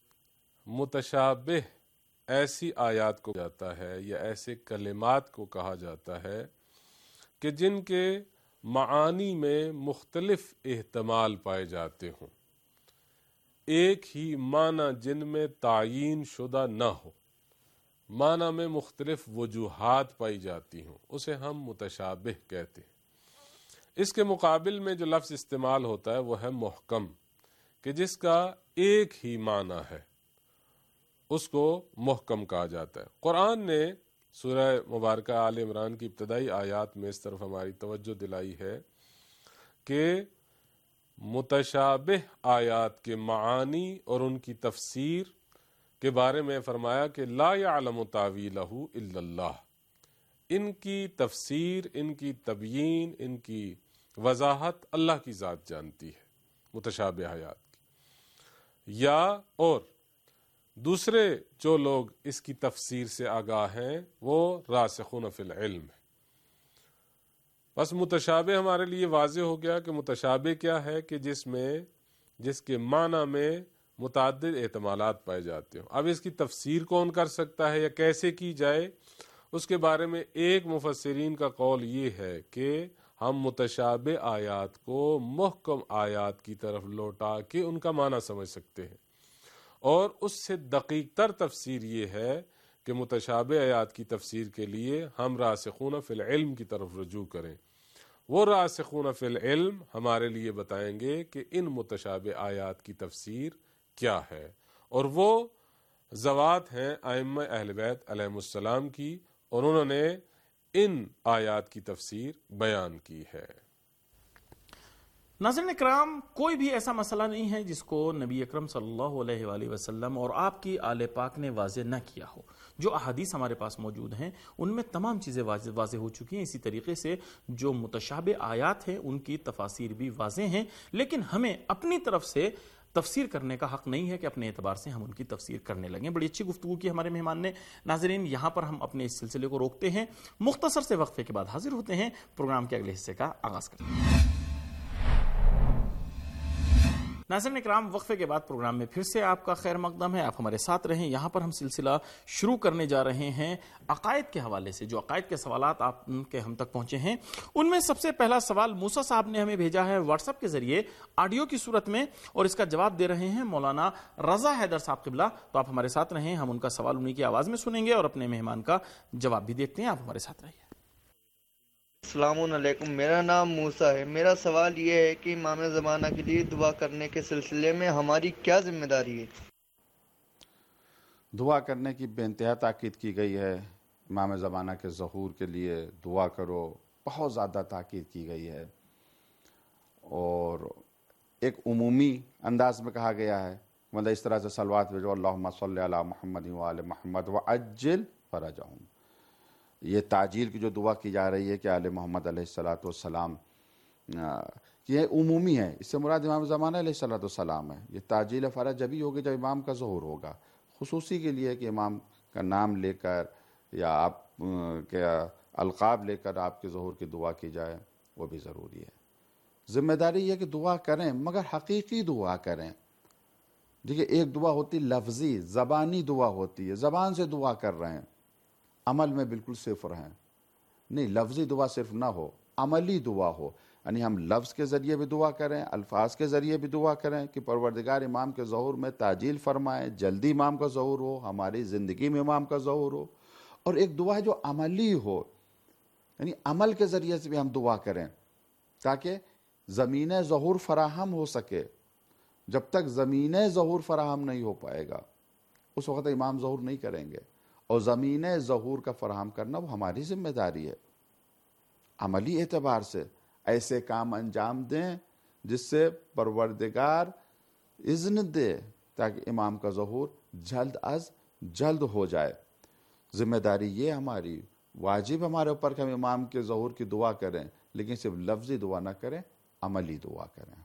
متشابہ ایسی آیات کو جاتا ہے یا ایسے کلمات کو کہا جاتا ہے کہ جن کے معانی میں مختلف احتمال پائے جاتے ہوں، ایک ہی معنی جن میں تعین شدہ نہ ہو، معنی میں مختلف وجوہات پائی جاتی ہوں، اسے ہم متشابہ کہتے ہیں. اس کے مقابل میں جو لفظ استعمال ہوتا ہے وہ ہے محکم، کہ جس کا ایک ہی معنی ہے، اس کو محکم کہا جاتا ہے. قرآن نے سورہ مبارکہ آل عمران کی ابتدائی آیات میں اس طرف ہماری توجہ دلائی ہے کہ متشابہ آیات کے معانی اور ان کی تفسیر کے بارے میں فرمایا کہ لا یعلم تاویلہ الا اللہ. ان کی تفسیر، ان کی تبیین، ان کی وضاحت اللہ کی ذات جانتی ہے متشابہ آیات کی. یا اور دوسرے جو لوگ اس کی تفسیر سے آگاہ ہیں وہ راسخون فی العلم ہیں. بس متشابہ ہمارے لیے واضح ہو گیا کہ متشابہ کیا ہے، کہ جس میں جس کے معنی میں متعدد احتمالات پائے جاتے ہوں. اب اس کی تفسیر کون کر سکتا ہے یا کیسے کی جائے، اس کے بارے میں ایک مفسرین کا قول یہ ہے کہ ہم متشابہ آیات کو محکم آیات کی طرف لوٹا کے ان کا معنی سمجھ سکتے ہیں. اور اس سے دقیق تر تفسیر یہ ہے کہ متشابہ آیات کی تفسیر کے لیے ہم راسخون فی العلم کی طرف رجوع کریں. وہ راسخون فی العلم ہمارے لیے بتائیں گے کہ ان متشابہ آیات کی تفسیر کیا ہے، اور وہ ذوات ہیں ائمہ اہل بیت علیہم السلام کی، اور انہوں نے ان آیات کی تفسیر بیان کی ہے. ناظرین اکرام، کوئی بھی ایسا مسئلہ نہیں ہے جس کو نبی اکرم صلی اللہ علیہ وآلہ وسلم اور آپ کی آل پاک نے واضح نہ کیا ہو. جو احادیث ہمارے پاس موجود ہیں ان میں تمام چیزیں واضح واضح ہو چکی ہیں. اسی طریقے سے جو متشابہ آیات ہیں ان کی تفاسیر بھی واضح ہیں، لیکن ہمیں اپنی طرف سے تفسیر کرنے کا حق نہیں ہے کہ اپنے اعتبار سے ہم ان کی تفسیر کرنے لگیں. بڑی اچھی گفتگو کی ہمارے مہمان نے. ناظرین، یہاں پر ہم اپنے اس سلسلے کو روکتے ہیں، مختصر سے وقفے کے بعد حاضر ہوتے ہیں، پروگرام کے اگلے حصے کا آغاز کرتے ہیں. ناظرین اکرام، وقفے کے بعد پروگرام میں پھر سے آپ کا خیر مقدم ہے. آپ ہمارے ساتھ رہیں. یہاں پر ہم سلسلہ شروع کرنے جا رہے ہیں عقائد کے حوالے سے. جو عقائد کے سوالات آپ کے ہم تک پہنچے ہیں ان میں سب سے پہلا سوال موسیٰ صاحب نے ہمیں بھیجا ہے واٹس ایپ کے ذریعے آڈیو کی صورت میں، اور اس کا جواب دے رہے ہیں مولانا رضا حیدر صاحب قبلہ. تو آپ ہمارے ساتھ رہیں، ہم ان کا سوال انہی کی آواز میں سنیں گے اور اپنے مہمان کا جواب بھی دیکھتے ہیں. آپ ہمارے ساتھ رہیے. السلام علیکم، میرا نام موسیٰ ہے. میرا سوال یہ ہے کہ امام زمانہ کے لیے دعا کرنے کے سلسلے میں ہماری کیا ذمہ داری ہے؟ دعا کرنے کی بے انتہا تاکید کی گئی ہے. امام زمانہ کے ظہور کے لیے دعا کرو، بہت زیادہ تاکید کی گئی ہے، اور ایک عمومی انداز میں کہا گیا ہے، مطلب اس طرح سے صلوات بھیجو، اللہم صلی علی محمد وآل محمد وعجل فرجہم. یہ تعجیل کی جو دعا کی جا رہی ہے کہ آل محمد علیہ الصلاۃ والسلام، یہ عمومی ہے. اس سے مراد امام زمانہ علیہ الصلاۃ والسلام ہے. یہ تعجیل فرج جبھی ہوگی جب امام کا ظہور ہوگا. خصوصی کے لیے کہ امام کا نام لے کر یا آپ کے القاب لے کر آپ کے ظہور کی دعا کی جائے، وہ بھی ضروری ہے. ذمہ داری یہ کہ دعا کریں، مگر حقیقی دعا کریں. دیکھیے، ایک دعا ہوتی لفظی، زبانی دعا ہوتی ہے، زبان سے دعا کر رہے ہیں، عمل میں بالکل صفر ہیں. نہیں، لفظی دعا صرف نہ ہو، عملی دعا ہو. یعنی ہم لفظ کے ذریعے بھی دعا کریں، الفاظ کے ذریعے بھی دعا کریں کہ پروردگار امام کے ظہور میں تعجیل فرمائے، جلدی امام کا ظہور ہو، ہماری زندگی میں امام کا ظہور ہو. اور ایک دعا ہے جو عملی ہو، یعنی عمل کے ذریعے سے بھی ہم دعا کریں تاکہ زمین ظہور فراہم ہو سکے. جب تک زمین ظہور فراہم نہیں ہو پائے گا اس وقت امام ظہور نہیں کریں گے، اور زمین ظہور کا فراہم کرنا وہ ہماری ذمہ داری ہے. عملی اعتبار سے ایسے کام انجام دیں جس سے پروردگار اذن دے تاکہ امام کا ظہور جلد از جلد ہو جائے. ذمہ داری یہ ہماری، واجب ہمارے اوپر کہ ہم امام کے ظہور کی دعا کریں، لیکن صرف لفظی دعا نہ کریں، عملی دعا کریں.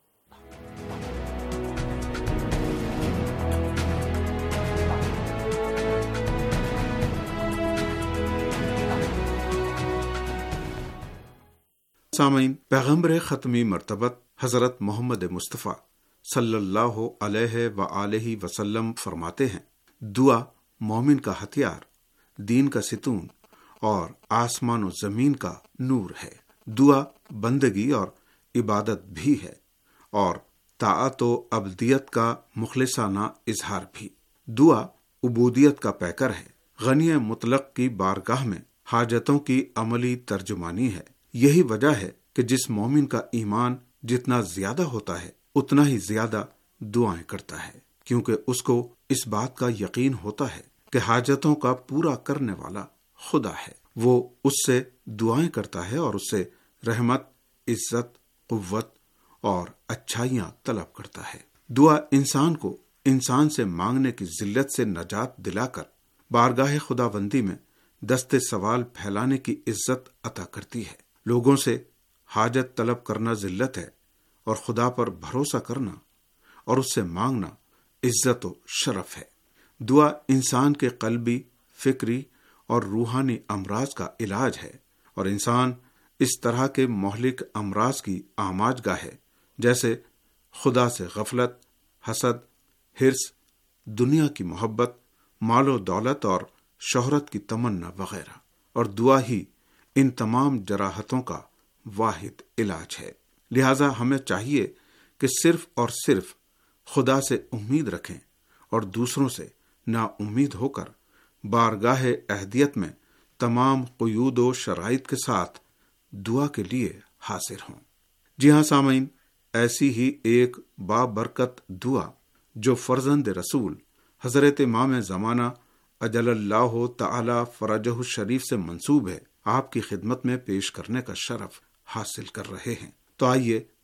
سامعین، پیغمبر ختمی مرتبت حضرت محمد مصطفیٰ صلی اللہ علیہ وآلہ وسلم فرماتے ہیں، دعا مومن کا ہتھیار، دین کا ستون اور آسمان و زمین کا نور ہے. دعا بندگی اور عبادت بھی ہے، اور طاعت و عبدیت کا مخلصانہ اظہار بھی. دعا عبودیت کا پیکر ہے، غنی مطلق کی بارگاہ میں حاجتوں کی عملی ترجمانی ہے. یہی وجہ ہے کہ جس مومن کا ایمان جتنا زیادہ ہوتا ہے اتنا ہی زیادہ دعائیں کرتا ہے، کیونکہ اس کو اس بات کا یقین ہوتا ہے کہ حاجتوں کا پورا کرنے والا خدا ہے. وہ اس سے دعائیں کرتا ہے اور اس سے رحمت، عزت، قوت اور اچھائیاں طلب کرتا ہے. دعا انسان کو انسان سے مانگنے کی ذلت سے نجات دلا کر بارگاہ خداوندی میں دست سوال پھیلانے کی عزت عطا کرتی ہے. لوگوں سے حاجت طلب کرنا ذلت ہے، اور خدا پر بھروسہ کرنا اور اس سے مانگنا عزت و شرف ہے. دعا انسان کے قلبی، فکری اور روحانی امراض کا علاج ہے، اور انسان اس طرح کے مہلک امراض کی آماج گاہ ہے جیسے خدا سے غفلت، حسد، حرص، دنیا کی محبت، مال و دولت اور شہرت کی تمنا وغیرہ. اور دعا ہی ان تمام جراحتوں کا واحد علاج ہے. لہذا ہمیں چاہیے کہ صرف اور صرف خدا سے امید رکھیں اور دوسروں سے نا امید ہو کر بارگاہ اہدیت میں تمام قیود و شرائط کے ساتھ دعا کے لیے حاضر ہوں. جی ہاں سامعین، ایسی ہی ایک بابرکت دعا جو فرزند رسول حضرت امام زمانہ اجل اللہ تعالی فرجہ الشریف سے منسوب ہے، آپ کی خدمت میں پیش کرنے کا شرف حاصل کر رہے ہیں. تو آئیے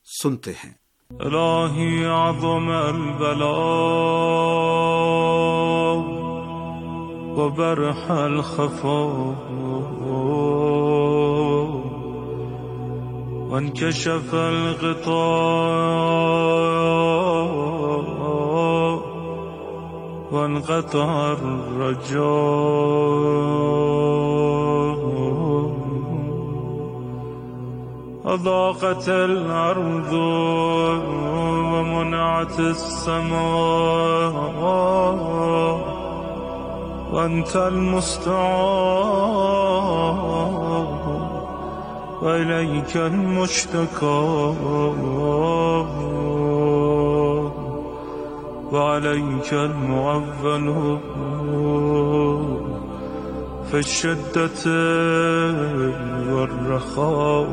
सुनते हैं। इलाही आज़म अल-बला व बरह अल-खफा व इनकशफ अल-ग़िता व इनक़ता अर-रजा أضاقت الأرض ومنعت السماء وأنت المستعان وإليك المشتكى وعليك المعول في الشدة والرخاء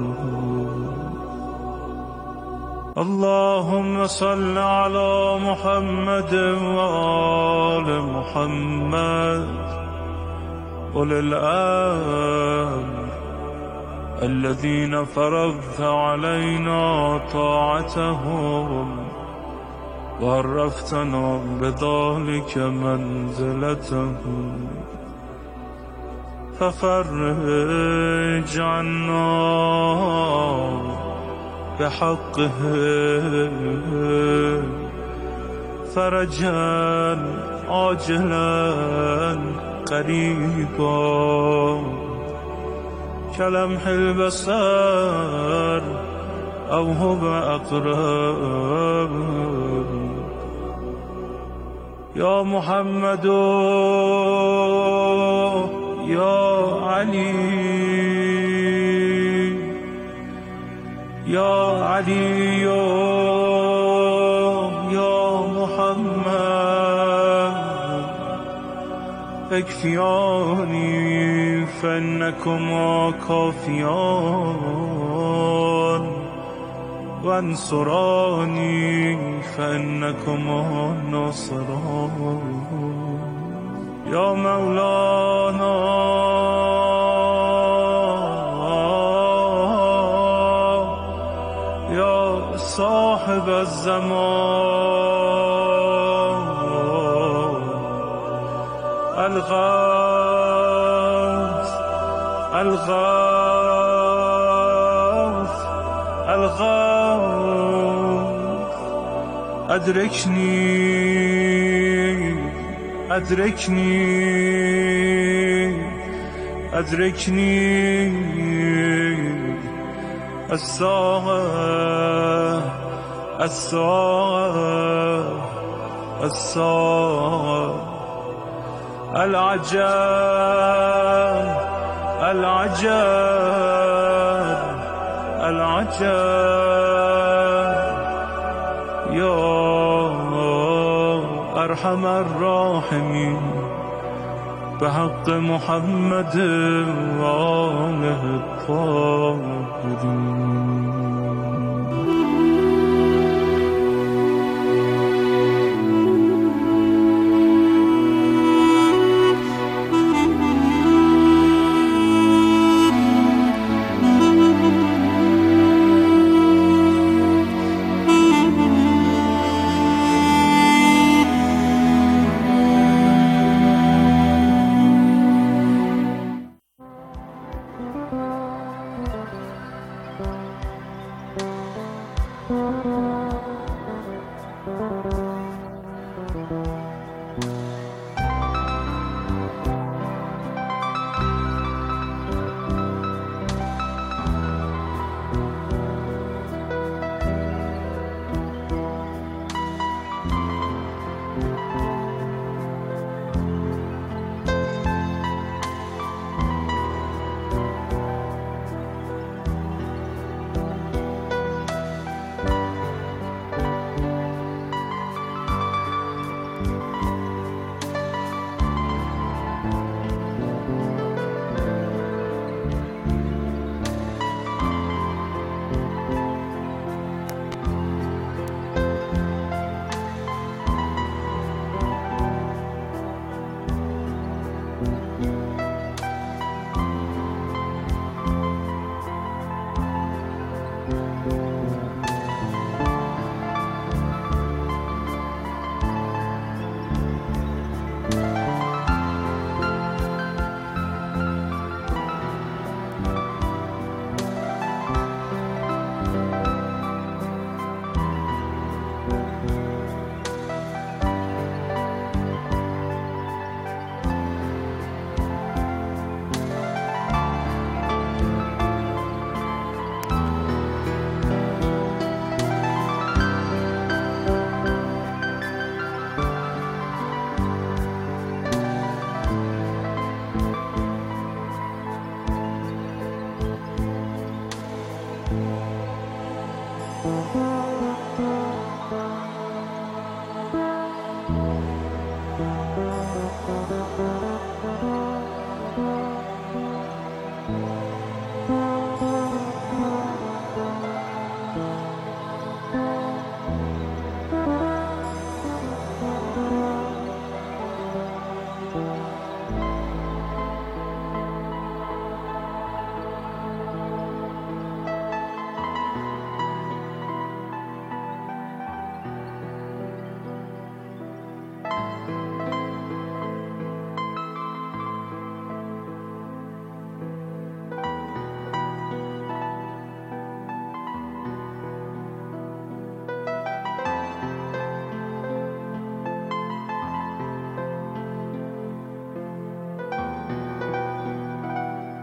اللهم صل على محمد وآل محمد أولي الأمر الذين فرضت علينا طاعتهم وعرفتنا بذلك منزلتهم ففرج عنا بحقه فرجا عاجلا قريبا كلمح البصر أو هو أقرب يا محمد يا علي يا علي يا محمد اكفياني فإنكما كافيان وانصراني فإنكما ناصران يا مولانا يا صاحب الزمان الغوث الغوث الغوث أدركني أدركني أدركني الساعة الساعة الساعة العجب العجب العجب يا أرحم الراحمين بحق محمد وآله الطاهرين